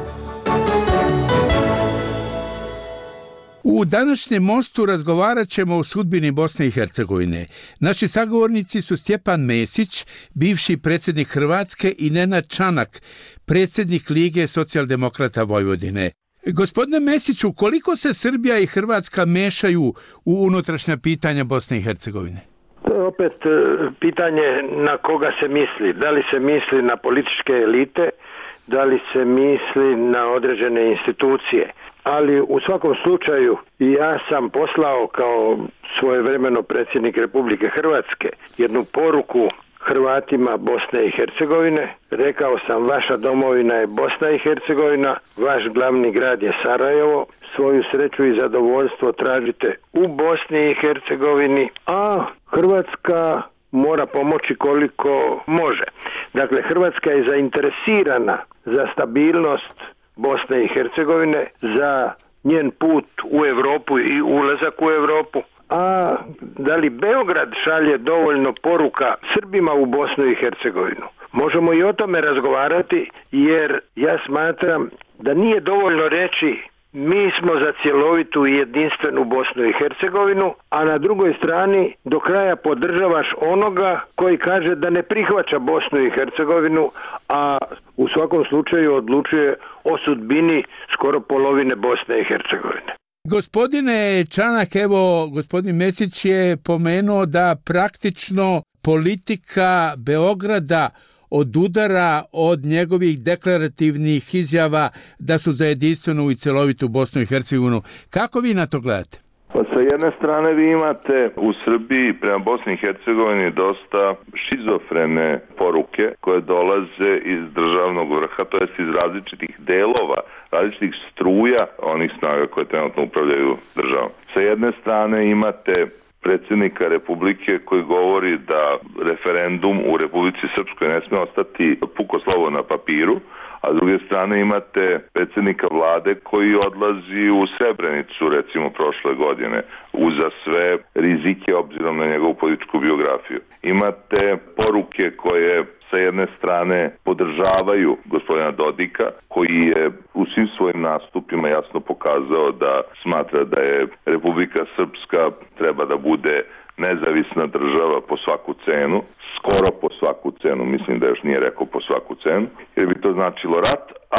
F: U današnjem mostu razgovarat ćemo o sudbini Bosne i Hercegovine. Naši sagovornici su Stjepan Mesić, bivši predsjednik Hrvatske, i Nenad Čanak, predsjednik Lige socijaldemokrata Vojvodine. Gospodine Mesiću, koliko se Srbija i Hrvatska mešaju u unutrašnja pitanja Bosne i Hercegovine?
G: To je opet pitanje na koga se misli. Da li se misli na političke elite, da li se misli na određene institucije. Ali u svakom slučaju ja sam poslao kao svojevremeno predsjednik Republike Hrvatske jednu poruku Hrvatima Bosne i Hercegovine. Rekao sam, vaša domovina je Bosna i Hercegovina, vaš glavni grad je Sarajevo, svoju sreću i zadovoljstvo tražite u Bosni i Hercegovini, a Hrvatska mora pomoći koliko može. Dakle, Hrvatska je zainteresirana za stabilnost Bosne i Hercegovine, za njen put u Europu i ulazak u Europu. A da li Beograd šalje dovoljno poruka Srbima u Bosnu i Hercegovinu? Možemo i o tome razgovarati, jer ja smatram da nije dovoljno reći mi smo za cjelovitu i jedinstvenu Bosnu i Hercegovinu, a na drugoj strani do kraja podržavaš onoga koji kaže da ne prihvaća Bosnu i Hercegovinu, a u svakom slučaju odlučuje o sudbini skoro polovine Bosne i Hercegovine.
F: Gospodine Čanak, evo, gospodin Mesić je pomenuo da praktično politika Beograda odudara od njegovih deklarativnih izjava da su za jedinstvenu i celovitu Bosnu i Hercegovinu. Kako vi na to gledate?
W: Pa sa jedne strane vi imate u Srbiji prema Bosni i Hercegovini dosta šizofrene poruke koje dolaze iz državnog vrha, to jest iz različitih delova, različitih struja onih snaga koje trenutno upravljaju državom. Sa jedne strane imate predsjednika Republike koji govori da referendum u Republici Srpskoj ne smije ostati puko slovo na papiru, a s druge strane imate predsjednika vlade koji odlazi u Srebrenicu, recimo prošle godine, uza sve rizike obzirom na njegovu političku biografiju. Imate poruke koje sa jedne strane podržavaju gospodina Dodika, koji je u svim svojim nastupima jasno pokazao da smatra da je Republika Srpska treba da bude nezavisna država po svaku cenu, skoro po svaku cenu, mislim da još nije rekao po svaku cenu, jer bi to značilo rat, a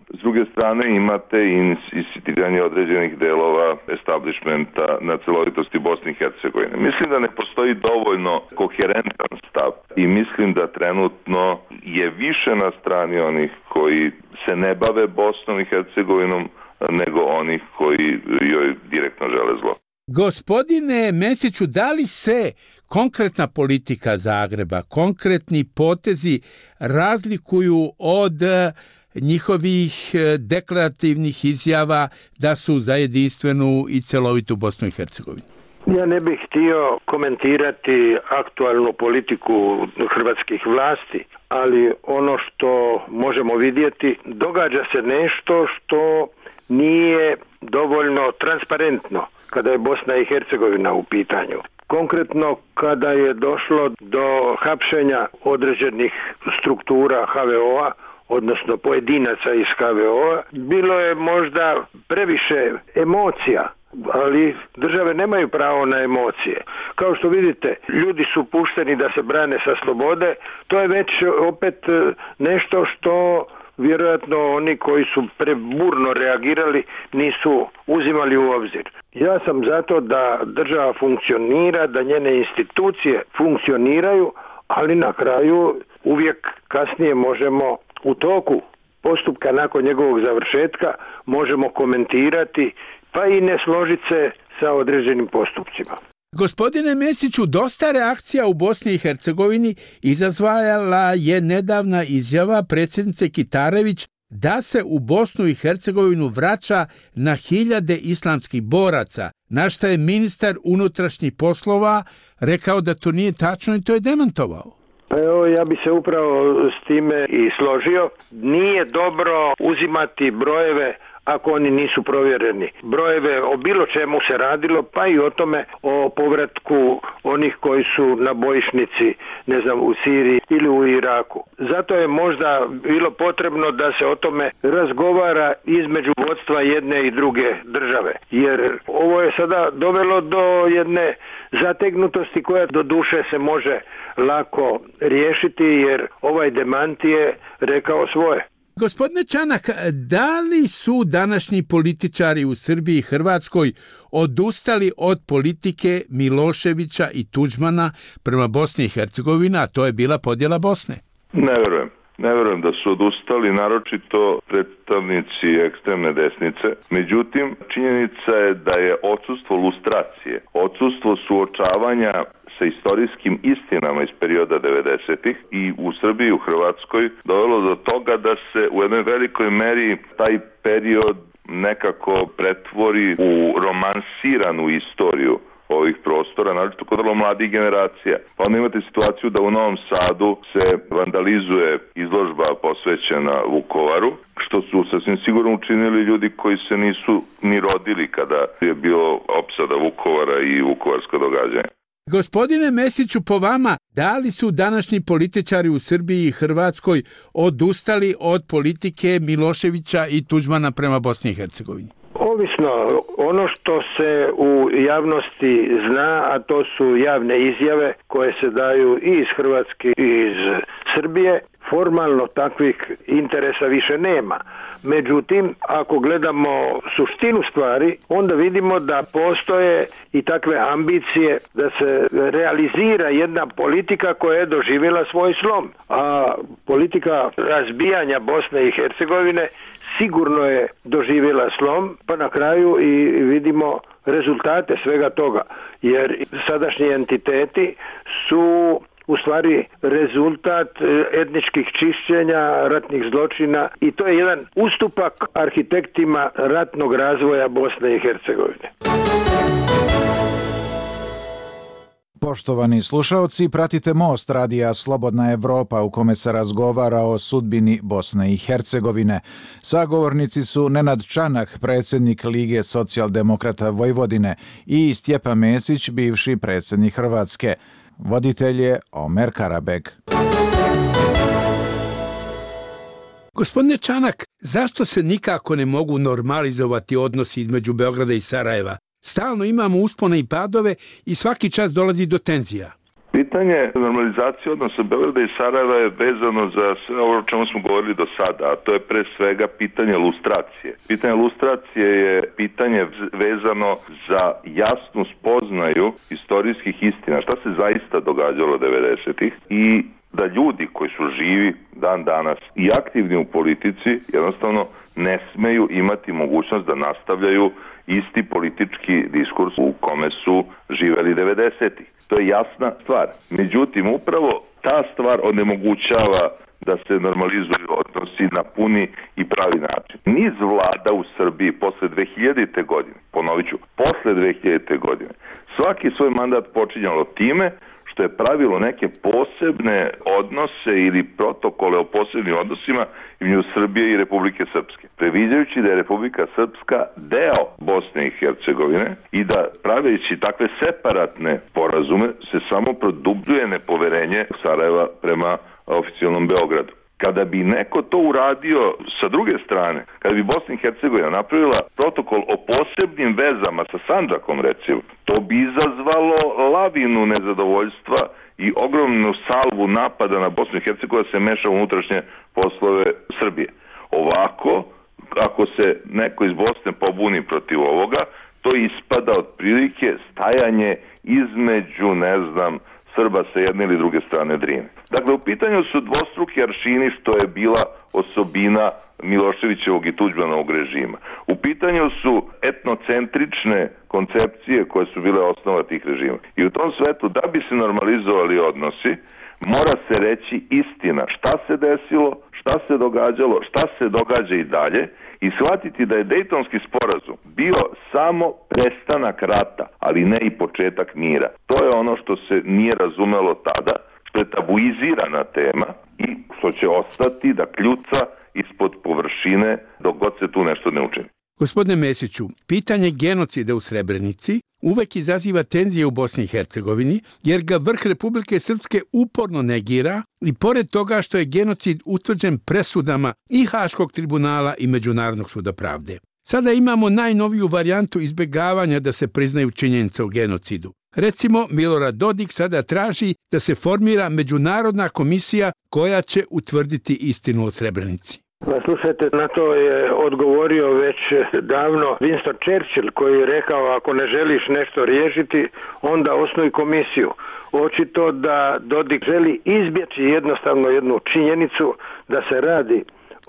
W: S druge strane imate insistiranje određenih delova establishmenta na celovitosti Bosne i Hercegovine. Mislim da ne postoji dovoljno koherentan stav i mislim da trenutno je više na strani onih koji se ne bave Bosnom i Hercegovinom nego onih koji joj direktno žele zlo.
F: Gospodine Mesiću, da li se konkretna politika Zagreba, konkretni potezi razlikuju od njihovih deklarativnih izjava da su za jedinstvenu i celovitu Bosnu i Hercegovinu?
G: Ja ne bih htio komentirati aktualnu politiku hrvatskih vlasti, ali ono što možemo vidjeti, događa se nešto što nije dovoljno transparentno kada je Bosna i Hercegovina u pitanju. Konkretno kada je došlo do hapšenja određenih struktura HVO-a, odnosno pojedinaca iz HVO-a, bilo je možda previše emocija, ali države nemaju pravo na emocije. Kao što vidite, ljudi su pušteni da se brane sa slobode, to je već opet nešto što vjerojatno oni koji su preburno reagirali nisu uzimali u obzir. Ja sam zato da država funkcionira, da njene institucije funkcioniraju, ali na kraju uvijek kasnije možemo u toku postupka nakon njegovog završetka možemo komentirati pa i ne složiti se sa određenim postupcima.
F: Gospodine Mesiću, dosta reakcija u Bosni i Hercegovini izazvala je nedavna izjava predsjednice Kitarević da se u Bosnu i Hercegovinu vraća na hiljade islamskih boraca, na što je ministar unutrašnjih poslova rekao da to nije tačno i to je demantovao.
G: Evo, ja bi se upravo s time i složio. Nije dobro uzimati brojeve ako oni nisu provjereni. Brojeve o bilo čemu se radilo, pa i o tome o povratku onih koji su na bojišnici, ne znam, u Siriji ili u Iraku. Zato je možda bilo potrebno da se o tome razgovara između vodstva jedne i druge države. Jer ovo je sada dovelo do jedne zategnutosti koja do duše se može lako riješiti, jer ovaj demant je rekao svoje.
F: Gospodine Čanak, da li su današnji političari u Srbiji i Hrvatskoj odustali od politike Miloševića i Tuđmana prema Bosni i Hercegovini, a to je bila podjela Bosne?
W: Ne verujem da su odustali, naročito predstavnici ekstremne desnice. Međutim, činjenica je da je odsustvo lustracije, odsustvo suočavanja sa istorijskim istinama iz perioda 90-ih i u Srbiji i u Hrvatskoj dovelo do toga da se u jednoj velikoj meri taj period nekako pretvori u romansiranu istoriju ovih prostora, naročito kod vrlo mladih generacija. Pa onda imate situaciju da u Novom Sadu se vandalizuje izložba posvećena Vukovaru, što su sasvim sigurno učinili ljudi koji se nisu ni rodili kada je bilo opsada Vukovara i vukovarsko događanje.
F: Gospodine Mesiću, po vama, da li su današnji političari u Srbiji i Hrvatskoj odustali od politike Miloševića i Tuđmana prema Bosni i Hercegovini?
G: Ovisno, ono što se u javnosti zna, a to su javne izjave koje se daju i iz Hrvatske i iz Srbije, formalno takvih interesa više nema. Međutim, ako gledamo suštinu stvari, onda vidimo da postoje i takve ambicije da se realizira jedna politika koja je doživjela svoj slom. A politika razbijanja Bosne i Hercegovine sigurno je doživjela slom, pa na kraju i vidimo rezultate svega toga. Jer sadašnji entiteti su u stvari rezultat etničkih čišćenja, ratnih zločina i to je jedan ustupak arhitektima ratnog razvoja Bosne i Hercegovine.
C: Poštovani slušaoci, pratite Most radija Slobodna Evropa u kome se razgovara o sudbini Bosne i Hercegovine. Sagovornici su Nenad Čanak, predsjednik Lige socijaldemokrata Vojvodine, i Stjepan Mesić, bivši predsjednik Hrvatske. Voditelj je Omer Karabeg.
F: Gospodine Čanak, zašto se nikako ne mogu normalizovati odnosi između Beograda i Sarajeva? Stalno imamo uspone i padove i svaki čas dolazi do tenzija.
W: Pitanje normalizacije odnosa Beograda i Sarajeva je vezano za sve ovo o čemu smo govorili do sada, a to je pre svega pitanje lustracije. Pitanje lustracije je pitanje vezano za jasnu spoznaju istorijskih istina, šta se zaista događalo 90-ih i da ljudi koji su živi dan danas i aktivni u politici jednostavno ne smeju imati mogućnost da nastavljaju isti politički diskurs u kome su živeli 90-ih. To je jasna stvar. Međutim, upravo ta stvar onemogućava da se normalizuju odnosi na puni i pravi način. Niz vlada u Srbiji posle 2000. godine, ponovit ću, posle 2000. godine, svaki svoj mandat počinjalo time što je pravilo neke posebne odnose ili protokole o posebnim odnosima između Srbije i Republike Srpske. Previđajući da je Republika Srpska deo Bosne i Hercegovine i da praveći takve separatne porazume se samo produbljuje nepoverenje Sarajeva prema oficijalnom Beogradu. Kada bi neko to uradio sa druge strane, kada bi Bosna i Hercegovina napravila protokol o posebnim vezama sa Sandžakom, recimo, to bi izazvalo lavinu nezadovoljstva i ogromnu salvu napada na Bosnu i Hercegovinu da se meša u unutrašnje poslove Srbije. Ovako, ako se neko iz Bosne pobuni protiv ovoga, to ispada otprilike stajanje između, Srba sa jedne ili druge strane Drine. Dakle, u pitanju su dvostruki aršini, što je bila osobina Miloševićevog i Tuđmanovog režima. U pitanju su etnocentrične koncepcije koje su bile osnova tih režima. I u tom svetu, da bi se normalizovali odnosi, mora se reći istina šta se desilo, šta se događalo, šta se događa i dalje i shvatiti da je Dejtonski sporazum bio samo prestanak rata, ali ne i početak mira. To je ono što se nije razumelo tada, što je tabuizirana tema i što će ostati da kljuca ispod površine dok god se tu nešto ne učini.
F: Gospodine Mesiću, pitanje genocida u Srebrenici uvek izaziva tenzije u Bosni i Hercegovini, jer ga vrh Republike Srpske uporno negira i pored toga što je genocid utvrđen presudama i Haškog tribunala i Međunarodnog suda pravde. Sada imamo najnoviju varijantu izbjegavanja da se priznaju činjenice o genocidu. Recimo, Milorad Dodik sada traži da se formira međunarodna komisija koja će utvrditi istinu o Srebrenici.
G: Slušajte, na to je odgovorio već davno Winston Churchill, koji je rekao ako ne želiš nešto riješiti, onda osnuj komisiju. Očito da Dodik želi izbjeći jednostavno jednu činjenicu da se radi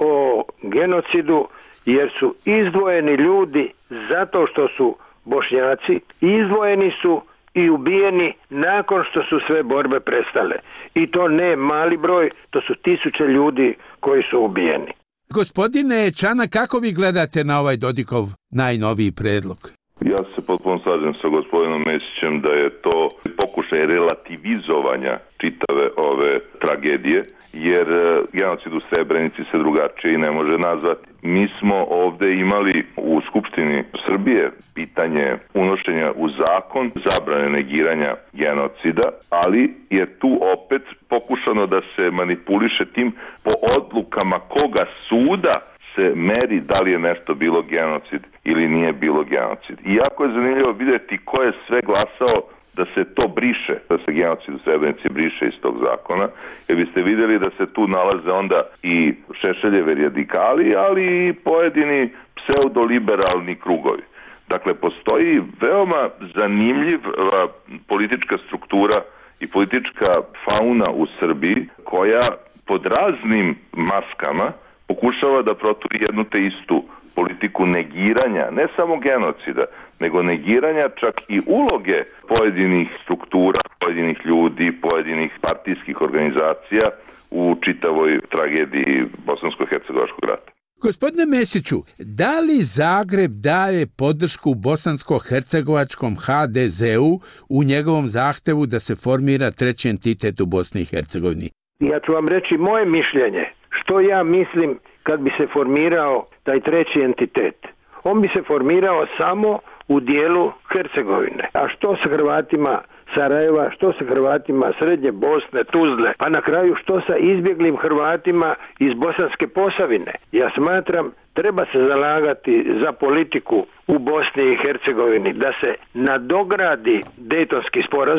G: o genocidu, jer su izdvojeni ljudi zato što su Bošnjaci, izdvojeni su i ubijeni nakon što su sve borbe prestale. I to ne mali broj, to su tisuće ljudi koji su ubijeni.
F: Gospodine Čana, kako vi gledate na ovaj Dodikov najnoviji predlog?
W: Ja se potpuno slažem sa gospodinom Mesićem da je to pokušaj relativizovanja čitave ove tragedije, jer genocid u Srebrenici se drugačije i ne može nazvati. Mi smo ovde imali u Skupštini Srbije pitanje unošenja u zakon zabrane negiranja genocida, ali je tu opet pokušano da se manipuliše tim po odlukama koga suda se meri da li je nešto bilo genocid ili nije bilo genocid. I jako je zanimljivo vidjeti ko je sve glasao da se to briše, da se genocid u Srebrenici briše iz tog zakona, jer biste vidjeli da se tu nalaze onda i Šešeljevi radikali, ali i pojedini pseudoliberalni krugovi. Dakle, postoji veoma zanimljiva politička struktura i politička fauna u Srbiji koja pod raznim maskama pokušava da proturi jednu te istu politiku negiranja, ne samo genocida, nego negiranja čak i uloge pojedinih struktura, pojedinih ljudi, pojedinih partijskih organizacija u čitavoj tragediji Bosansko-hercegovačkog rata.
F: Gospodine Mesiću, da li Zagreb daje podršku bosansko-hercegovačkom HDZ-u u njegovom zahtevu da se formira treći entitet u Bosni i Hercegovini?
G: Ja ću vam reći moje mišljenje. Što ja mislim kad bi se formirao taj treći entitet? On bi se formirao samo u dijelu Hercegovine. A što sa Hrvatima Sarajeva, što sa Hrvatima Srednje Bosne, Tuzle, pa na kraju što sa izbjeglim Hrvatima iz Bosanske Posavine? Ja smatram, treba se zalagati za politiku u Bosni i Hercegovini da se nadogradi Dejtonski sporazum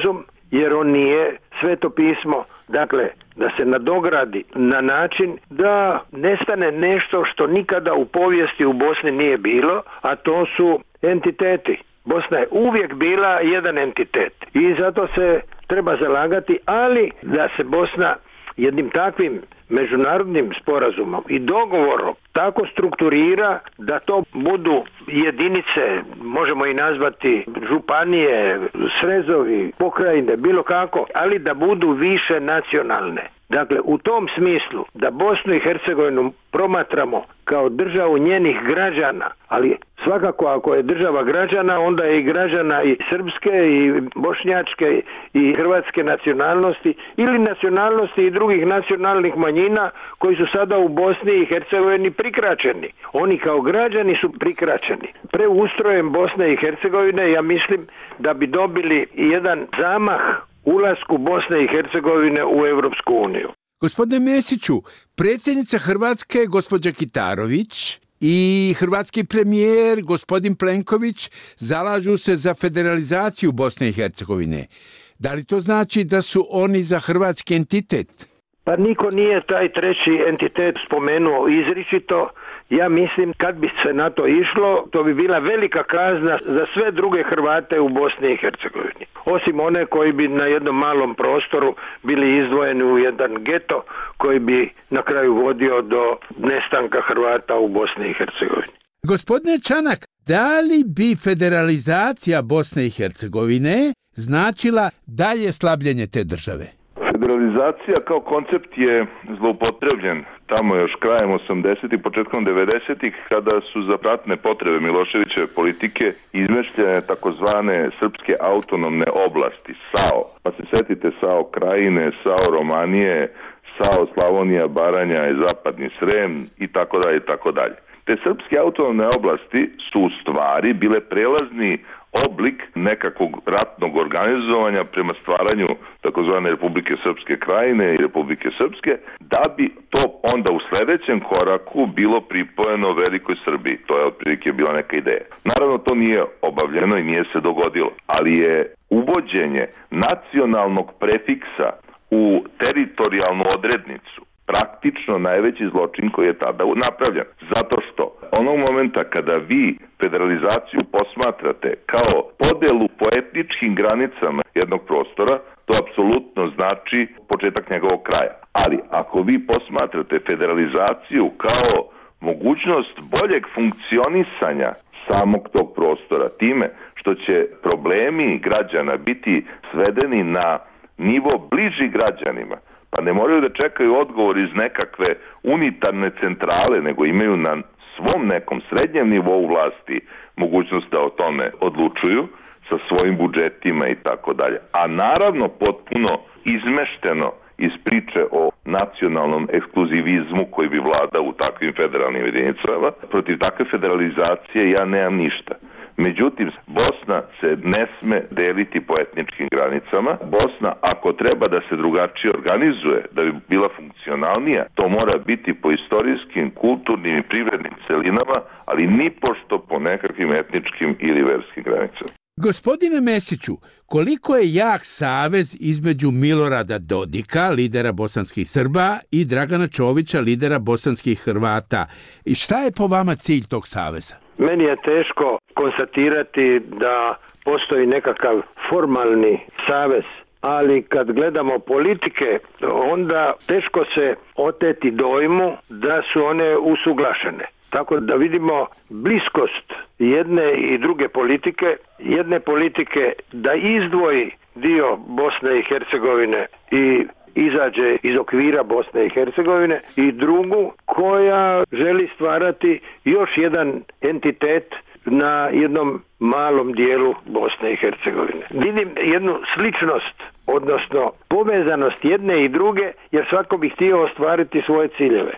G: jer on nije Sveto pismo. Dakle, da se nadogradi na način da nestane nešto što nikada u povijesti u Bosni nije bilo, a to su entiteti. Bosna je uvijek bila jedan entitet i zato se treba zalagati, ali da se Bosna jednim takvim međunarodnim sporazumom i dogovorom tako strukturira da to budu jedinice, možemo i nazvati županije, srezovi, pokrajine, bilo kako, ali da budu više nacionalne. Dakle, u tom smislu da Bosnu i Hercegovinu promatramo kao državu njenih građana, ali svakako ako je država građana, onda je i građana i srpske i bošnjačke i hrvatske nacionalnosti ili nacionalnosti i drugih nacionalnih manjina koji su sada u Bosni i Hercegovini prikraćeni. Oni kao građani su prikraćeni. Preustrojem Bosne i Hercegovine ja mislim da bi dobili jedan zamah ulasku Bosne i Hercegovine u Europsku uniju.
F: Gospodine Mesiću, predsjednica Hrvatske gospođa Kitarović i hrvatski premijer gospodin Plenković zalažu se za federalizaciju Bosne i Hercegovine. Da li to znači da su oni za hrvatski entitet?
G: Pa niko nije taj treći entitet spomenuo izričito. Ja mislim kad bi se na to išlo, to bi bila velika kazna za sve druge Hrvate u Bosni i Hercegovini. Osim one koji bi na jednom malom prostoru bili izdvojeni u jedan geto koji bi na kraju vodio do nestanka Hrvata u Bosni i Hercegovini.
F: Gospodine Čanak, da li bi federalizacija Bosne i Hercegovine značila dalje slabljenje te države?
W: Federalizacija kao koncept je zloupotrebljen tamo još krajem 80. i početkom 90. kada su za ratne potrebe Miloševićeve politike izmeštene takozvane srpske autonomne oblasti, SAO. Pa se setite SAO Krajine, SAO Romanije, SAO Slavonija, Baranja i Zapadni Srem i tako dalje i tako dalje. Te srpske autonomne oblasti su u stvari bile prelazni oblik nekakvog ratnog organizovanja prema stvaranju takozvane Republike Srpske Krajine i Republike Srpske, da bi to onda u sljedećem koraku bilo pripojeno Velikoj Srbiji. To je otprilike bila neka ideja. Naravno, to nije obavljeno i nije se dogodilo, ali je uvođenje nacionalnog prefiksa u teritorijalnu odrednicu praktično najveći zločin koji je tada napravljen. Zato što onog momenta kada vi federalizaciju posmatrate kao podelu po etničkim granicama jednog prostora, to apsolutno znači početak njegovog kraja. Ali ako vi posmatrate federalizaciju kao mogućnost boljeg funkcionisanja samog tog prostora, time što će problemi građana biti svedeni na nivo bliži građanima, pa ne moraju da čekaju odgovor iz nekakve unitarne centrale, nego imaju na svom nekom srednjem nivou vlasti mogućnost da o tome odlučuju sa svojim budžetima i tako dalje. A naravno potpuno izmešteno iz priče o nacionalnom ekskluzivizmu koji bi vladao u takvim federalnim jedinicama. Protiv takve federalizacije ja nemam ništa. Međutim, Bosna se ne sme deliti po etničkim granicama. Bosna, ako treba da se drugačije organizuje, da bi bila funkcionalnija, to mora biti po istorijskim, kulturnim i privrednim celinama, ali nipošto po nekakvim etničkim ili verskim granicama.
F: Gospodine Mesiću, koliko je jak savez između Milorada Dodika, lidera bosanskih Srba, i Dragana Čovića, lidera bosanskih Hrvata? I šta je po vama cilj tog saveza?
G: Meni je teško konstatirati da postoji nekakav formalni savez, ali kad gledamo politike, onda teško se oteti dojmu da su one usuglašene. Tako da vidimo bliskost jedne i druge politike, jedne politike da izdvoji dio Bosne i Hercegovine i izađe iz okvira Bosne i Hercegovine, i drugu koja želi stvarati još jedan entitet na jednom malom dijelu Bosne i Hercegovine. Vidim jednu sličnost, odnosno povezanost jedne i druge, jer svatko bi htio ostvariti svoje ciljeve.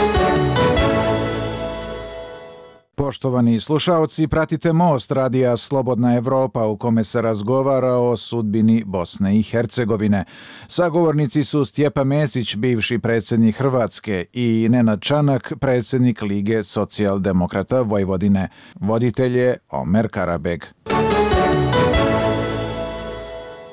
C: Poštovani slušaoci, pratite Most radija Slobodna Evropa u kome se razgovara o sudbini Bosne i Hercegovine. Sagovornici su Stjepan Mesić, bivši predsjednik Hrvatske, i Nenad Čanak, predsjednik Lige socijaldemokrata Vojvodine. Voditelj je Omer Karabeg.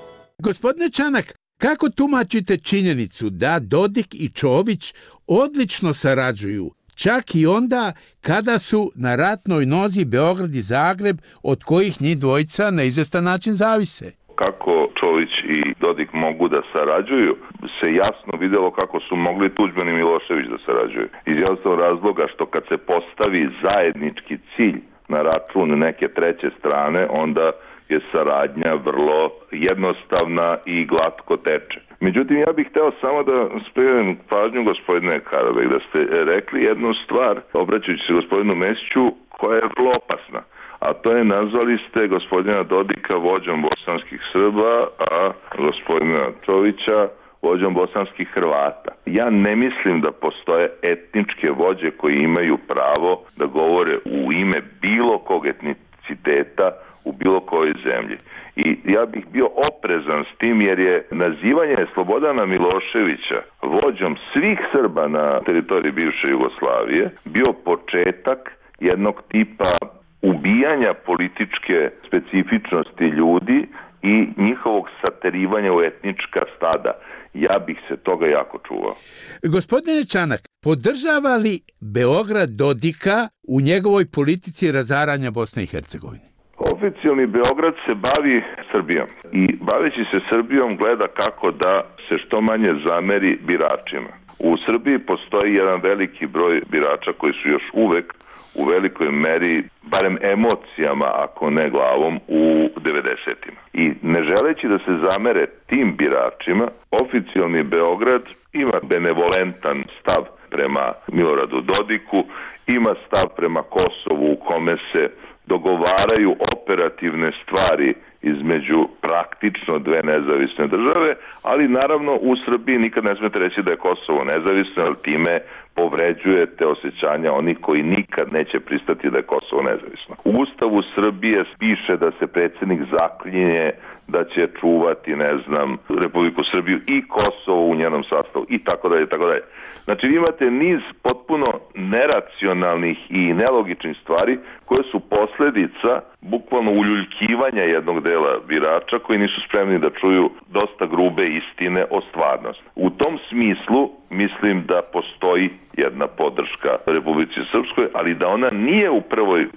F: Gospodine Čanak, kako tumačite činjenicu da Dodik i Čović odlično sarađuju, čak i onda kada su na ratnoj nozi Beograd i Zagreb, od kojih njih dvojica na izvestan način zavise?
W: Kako Čović i Dodik mogu da sarađuju, se jasno vidjelo kako su mogli Tuđman i Milošević da sarađuju. Iz jednostavnog razloga što kad se postavi zajednički cilj na račun neke treće strane, onda je saradnja vrlo jednostavna i glatko teče. Međutim, ja bih hteo samo da spremem pažnju gospodine Karabek, da ste rekli jednu stvar, obraćajući se gospodinu Mesiću, koja je vrlo opasna. A to je, nazvali ste gospodina Dodika vođom bosanskih Srba, a gospodina Čovića vođom bosanskih Hrvata. Ja ne mislim da postoje etničke vođe koji imaju pravo da govore u ime bilo kog etniciteta u bilo kojoj zemlji. I ja bih bio oprezan s tim jer je nazivanje Slobodana Miloševića vođom svih Srba na teritoriji bivše Jugoslavije bio početak jednog tipa ubijanja političke specifičnosti ljudi i njihovog saterivanja u etnička stada. Ja bih se toga jako čuvao.
F: Gospodine Čanak, podržava li Beograd Dodika u njegovoj politici razaranja Bosne i Hercegovine?
W: Oficijalni Beograd se bavi Srbijom i baveći se Srbijom gleda kako da se što manje zameri biračima. U Srbiji postoji jedan veliki broj birača koji su još uvek u velikoj meri, barem emocijama, ako ne glavom, u 90-ima. I ne želeći da se zamere tim biračima, oficijalni Beograd ima benevolentan stav prema Miloradu Dodiku, ima stav prema Kosovu u kome se dogovaraju operativne stvari između praktično dve nezavisne države, ali naravno u Srbiji nikad ne smete reći da je Kosovo nezavisno, ali time povređujete osjećanja onih koji nikad neće pristati da je Kosovo nezavisno. U Ustavu Srbije piše da se predsjednik zaklinje da će čuvati, Republiku Srbiju i Kosovo u njenom sastavu i tako dalje, tako dalje. Znači, vi imate niz potpuno neracionalnih i nelogičnih stvari koje su posljedica bukvalno uljuljkivanja jednog dela birača koji nisu spremni da čuju dosta grube istine o stvarnosti. U tom smislu mislim da postoji jedna podrška Republici Srpskoj, ali da ona nije u prvoj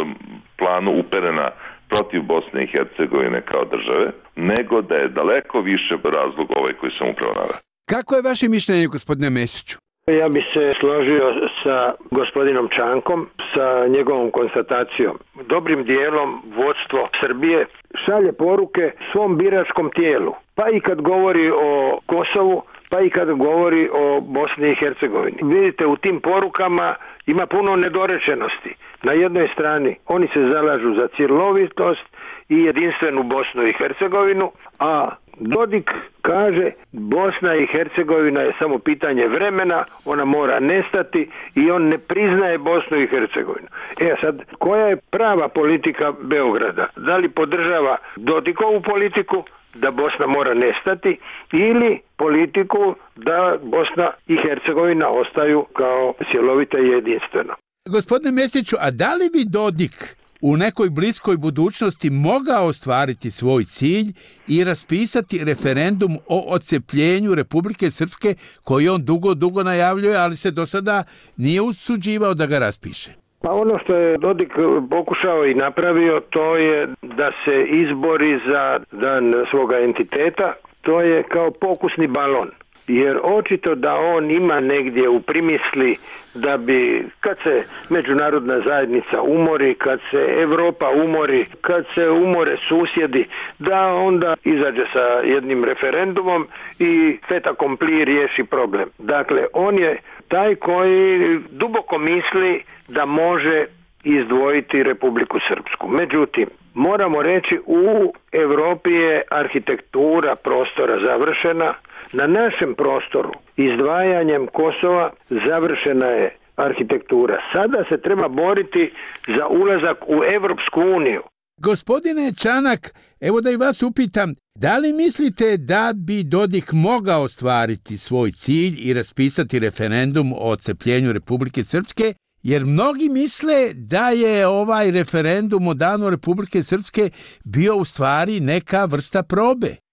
W: planu uperena protiv Bosne i Hercegovine kao države, nego da je daleko više razlog ovaj koji sam upravo naveo.
F: Kako je vaše mišljenje, gospodine Mesiću?
G: Ja bi se složio sa gospodinom Čankom, sa njegovom konstatacijom. Dobrim dijelom vodstvo Srbije šalje poruke svom biračkom tijelu, pa i kad govori o Kosovu, pa i kad govori o Bosni i Hercegovini. Vidite, u tim porukama ima puno nedorečenosti. Na jednoj strani oni se zalažu za cjelovitost i jedinstvenu Bosnu i Hercegovinu, a Dodik kaže Bosna i Hercegovina je samo pitanje vremena, ona mora nestati i on ne priznaje Bosnu i Hercegovinu. Sad, koja je prava politika Beograda? Da li podržava Dodikovu politiku da Bosna mora nestati ili politiku da Bosna i Hercegovina ostaju kao cjelovita i jedinstvena?
F: Gospodine Mesiću, a da li bi Dodik u nekoj bliskoj budućnosti mogao ostvariti svoj cilj i raspisati referendum o odcepljenju Republike Srpske koji on dugo najavljuje, ali se do sada nije usuđivao da ga raspiše?
G: Pa ono što je Dodik pokušao i napravio, to je da se izbori za dan svoga entiteta, to je kao pokusni balon. Jer očito da on ima negdje u primisli da bi, kad se međunarodna zajednica umori, kad se Europa umori, kad se umore susjedi, da onda izađe sa jednim referendumom i fait accompli riješi problem. Dakle, on je taj koji duboko misli da može izdvojiti Republiku Srpsku. Međutim, moramo reći, u Europi je arhitektura prostora završena. Na našem prostoru izdvajanjem Kosova završena je arhitektura. Sada se treba boriti za ulazak u Evropsku uniju.
F: Gospodine Čanak, evo da i vas upitam, da li mislite da bi Dodik mogao ostvariti svoj cilj i raspisati referendum o odcepljenju Republike Srpske? Jer mnogi misle da je ovaj referendum o danu Republike Srpske bio u stvari neka vrsta probe.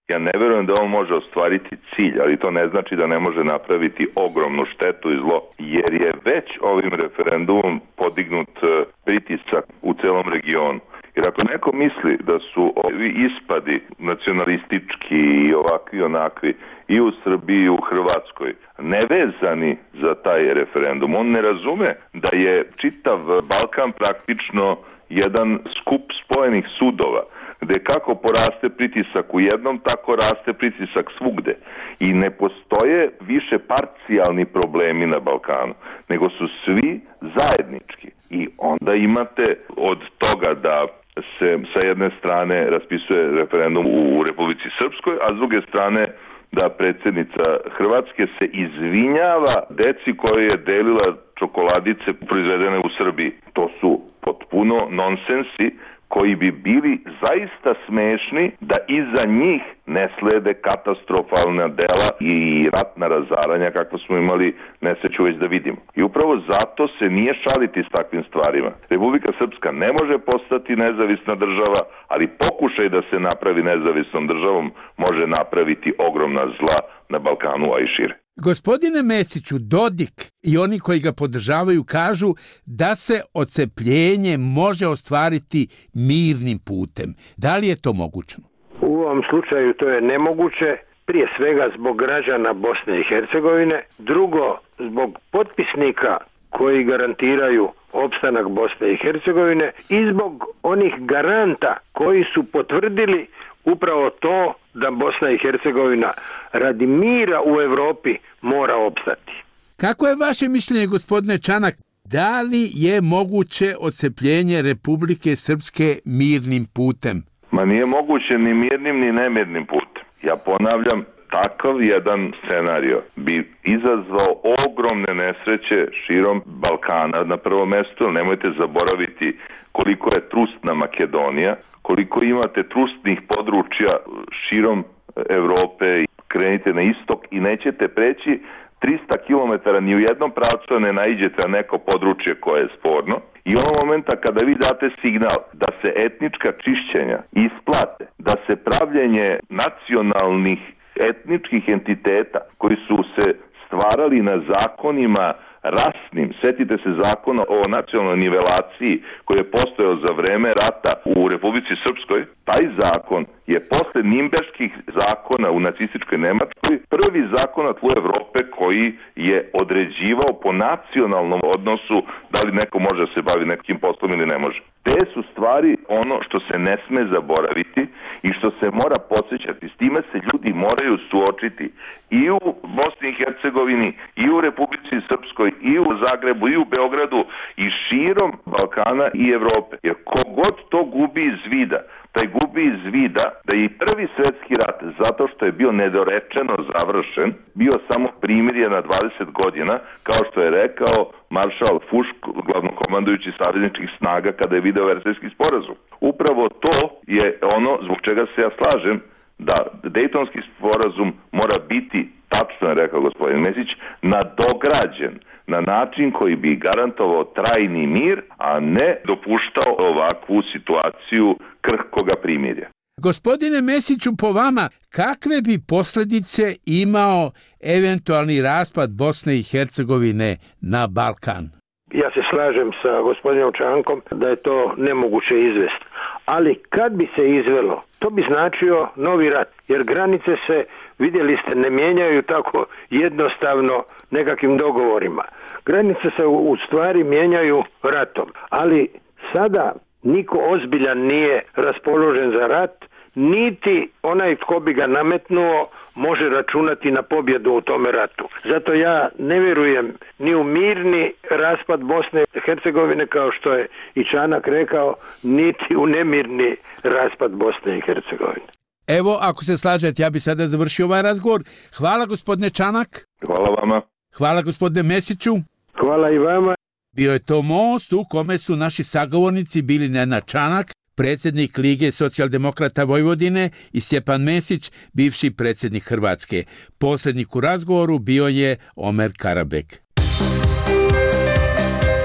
W: Ja ne verujem da on može ostvariti cilj, ali to ne znači da ne može napraviti ogromnu štetu i zlo, jer je već ovim referendumom podignut pritisak u celom regionu. Jer ako neko misli da su ovi ispadi nacionalistički i ovakvi onakvi i u Srbiji i u Hrvatskoj nevezani za taj referendum, on ne razume da je čitav Balkan praktično jedan skup spojenih sudova, gde kako poraste pritisak u jednom, tako raste pritisak svugde. I ne postoje više parcijalni problemi na Balkanu, nego su svi zajednički. I onda imate od toga da se sa jedne strane raspisuje referendum u Republici Srpskoj, a s druge strane da predsjednica Hrvatske se izvinjava deci koje je delila čokoladice proizvedene u Srbiji. To su potpuno nonsensi koji bi bili zaista smešni da iza njih ne slede katastrofalna dela i ratna razaranja kakva smo imali nesreću već da vidimo. I upravo zato se nije šaliti s takvim stvarima. Republika Srpska ne može postati nezavisna država, ali pokušaj da se napravi nezavisnom državom može napraviti ogromna zla na Balkanu, a i šire.
F: Gospodine Mesiću, Dodik i oni koji ga podržavaju kažu da se odcepljenje može ostvariti mirnim putem. Da li je to moguće?
G: U ovom slučaju to je nemoguće, prije svega zbog građana Bosne i Hercegovine, drugo zbog potpisnika koji garantiraju opstanak Bosne i Hercegovine i zbog onih garanta koji su potvrdili upravo to da Bosna i Hercegovina radi mira u Evropi mora opstati.
F: Kako je vaše mišljenje, gospodine Čanak, da li je moguće odcepljenje Republike Srpske mirnim putem?
W: Ma nije moguće ni mirnim ni nemirnim putem. Ja ponavljam, takav jedan scenario bi izazvao ogromne nesreće širom Balkana na prvo mesto. Nemojte zaboraviti koliko je trustna Makedonija, koliko imate trustnih područja širom Evrope. Krenite na istok i nećete preći 300 km ni u jednom pravcu ne naiđete na neko područje koje je sporno. I onog momenta kada vi date signal da se etnička čišćenja isplate, da se pravljenje nacionalnih etničkih entiteta koji su se stvarali na zakonima rasnim, setite se zakona o nacionalnoj nivelaciji koji je postojao za vreme rata u Republici Srpskoj, taj zakon je posle Nimberških zakona u nacističkoj Nemačkoj prvi zakon na tlu Evrope koji je određivao po nacionalnom odnosu da li neko može da se bavi nekim poslom ili ne može. Te su stvari ono što se ne sme zaboraviti i što se mora podsjećati. S time se ljudi moraju suočiti i u Bosni i Hercegovini, i u Republici Srpskoj, i u Zagrebu, i u Beogradu, i širom Balkana i Evrope. Jer kogod to gubi iz vida, taj gubi iz vida da je i prvi svjetski rat, zato što je bio nedorečeno završen, bio samo primirje na 20 godina, kao što je rekao maršal Fušk, glavnokomandujući savezničkih snaga, kada je video Versajski sporazum. Upravo to je ono zbog čega se ja slažem da Dejtonski sporazum mora biti, tačno je rekao gospodin Mesić, nadograđen na način koji bi garantovao trajni mir, a ne dopuštao ovakvu situaciju krhkoga primirja.
F: Gospodine Mesiću, po vama, kakve bi posljedice imao eventualni raspad Bosne i Hercegovine na Balkan?
G: Ja se slažem sa gospodinom Čankom da je to nemoguće izvesti. Ali kad bi se izvelo, to bi značio novi rat. Jer granice se, vidjeli ste, ne mijenjaju tako jednostavno nekakvim dogovorima. Granice se u stvari mijenjaju ratom. Ali sada niko ozbiljan nije raspoložen za rat, niti onaj tko bi ga nametnuo može računati na pobjedu u tome ratu. Zato ja ne vjerujem ni u mirni raspad Bosne i Hercegovine, kao što je i Čanak rekao, niti u nemirni raspad Bosne i Hercegovine.
F: Evo, ako se slažete, ja bi sada završio ovaj razgovor. Hvala, gospodine Čanak.
W: Hvala vama.
F: Hvala, gospodine Mesiću.
G: Hvala i vama.
F: Bio je to most u kome su naši sagovornici bili Nenad Čanak, predsjednik Lige socijaldemokrata Vojvodine, i Stjepan Mesić, bivši predsjednik Hrvatske. Posrednik u razgovoru bio je Omer Karabek.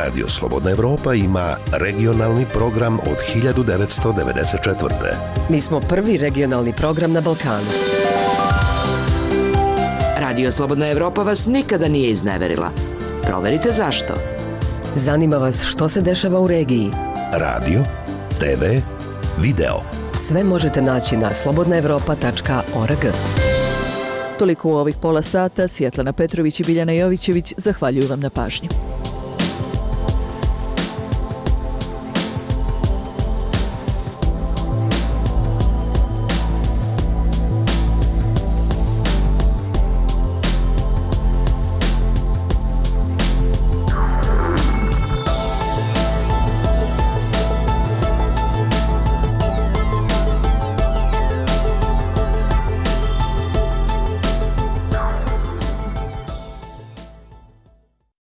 H: Radio Slobodna Evropa ima regionalni program od 1994.
I: Mi smo prvi regionalni program na Balkanu.
J: Radio Slobodna Evropa vas nikada nije izneverila. Proverite zašto.
I: Zanima vas što se dešava u regiji.
H: Radio, TV, video.
I: Sve možete naći na slobodnaevropa.org.
A: Toliko u ovih pola sata. Svjetlana Petrović i Biljana Jovićević zahvaljuju vam na pažnji.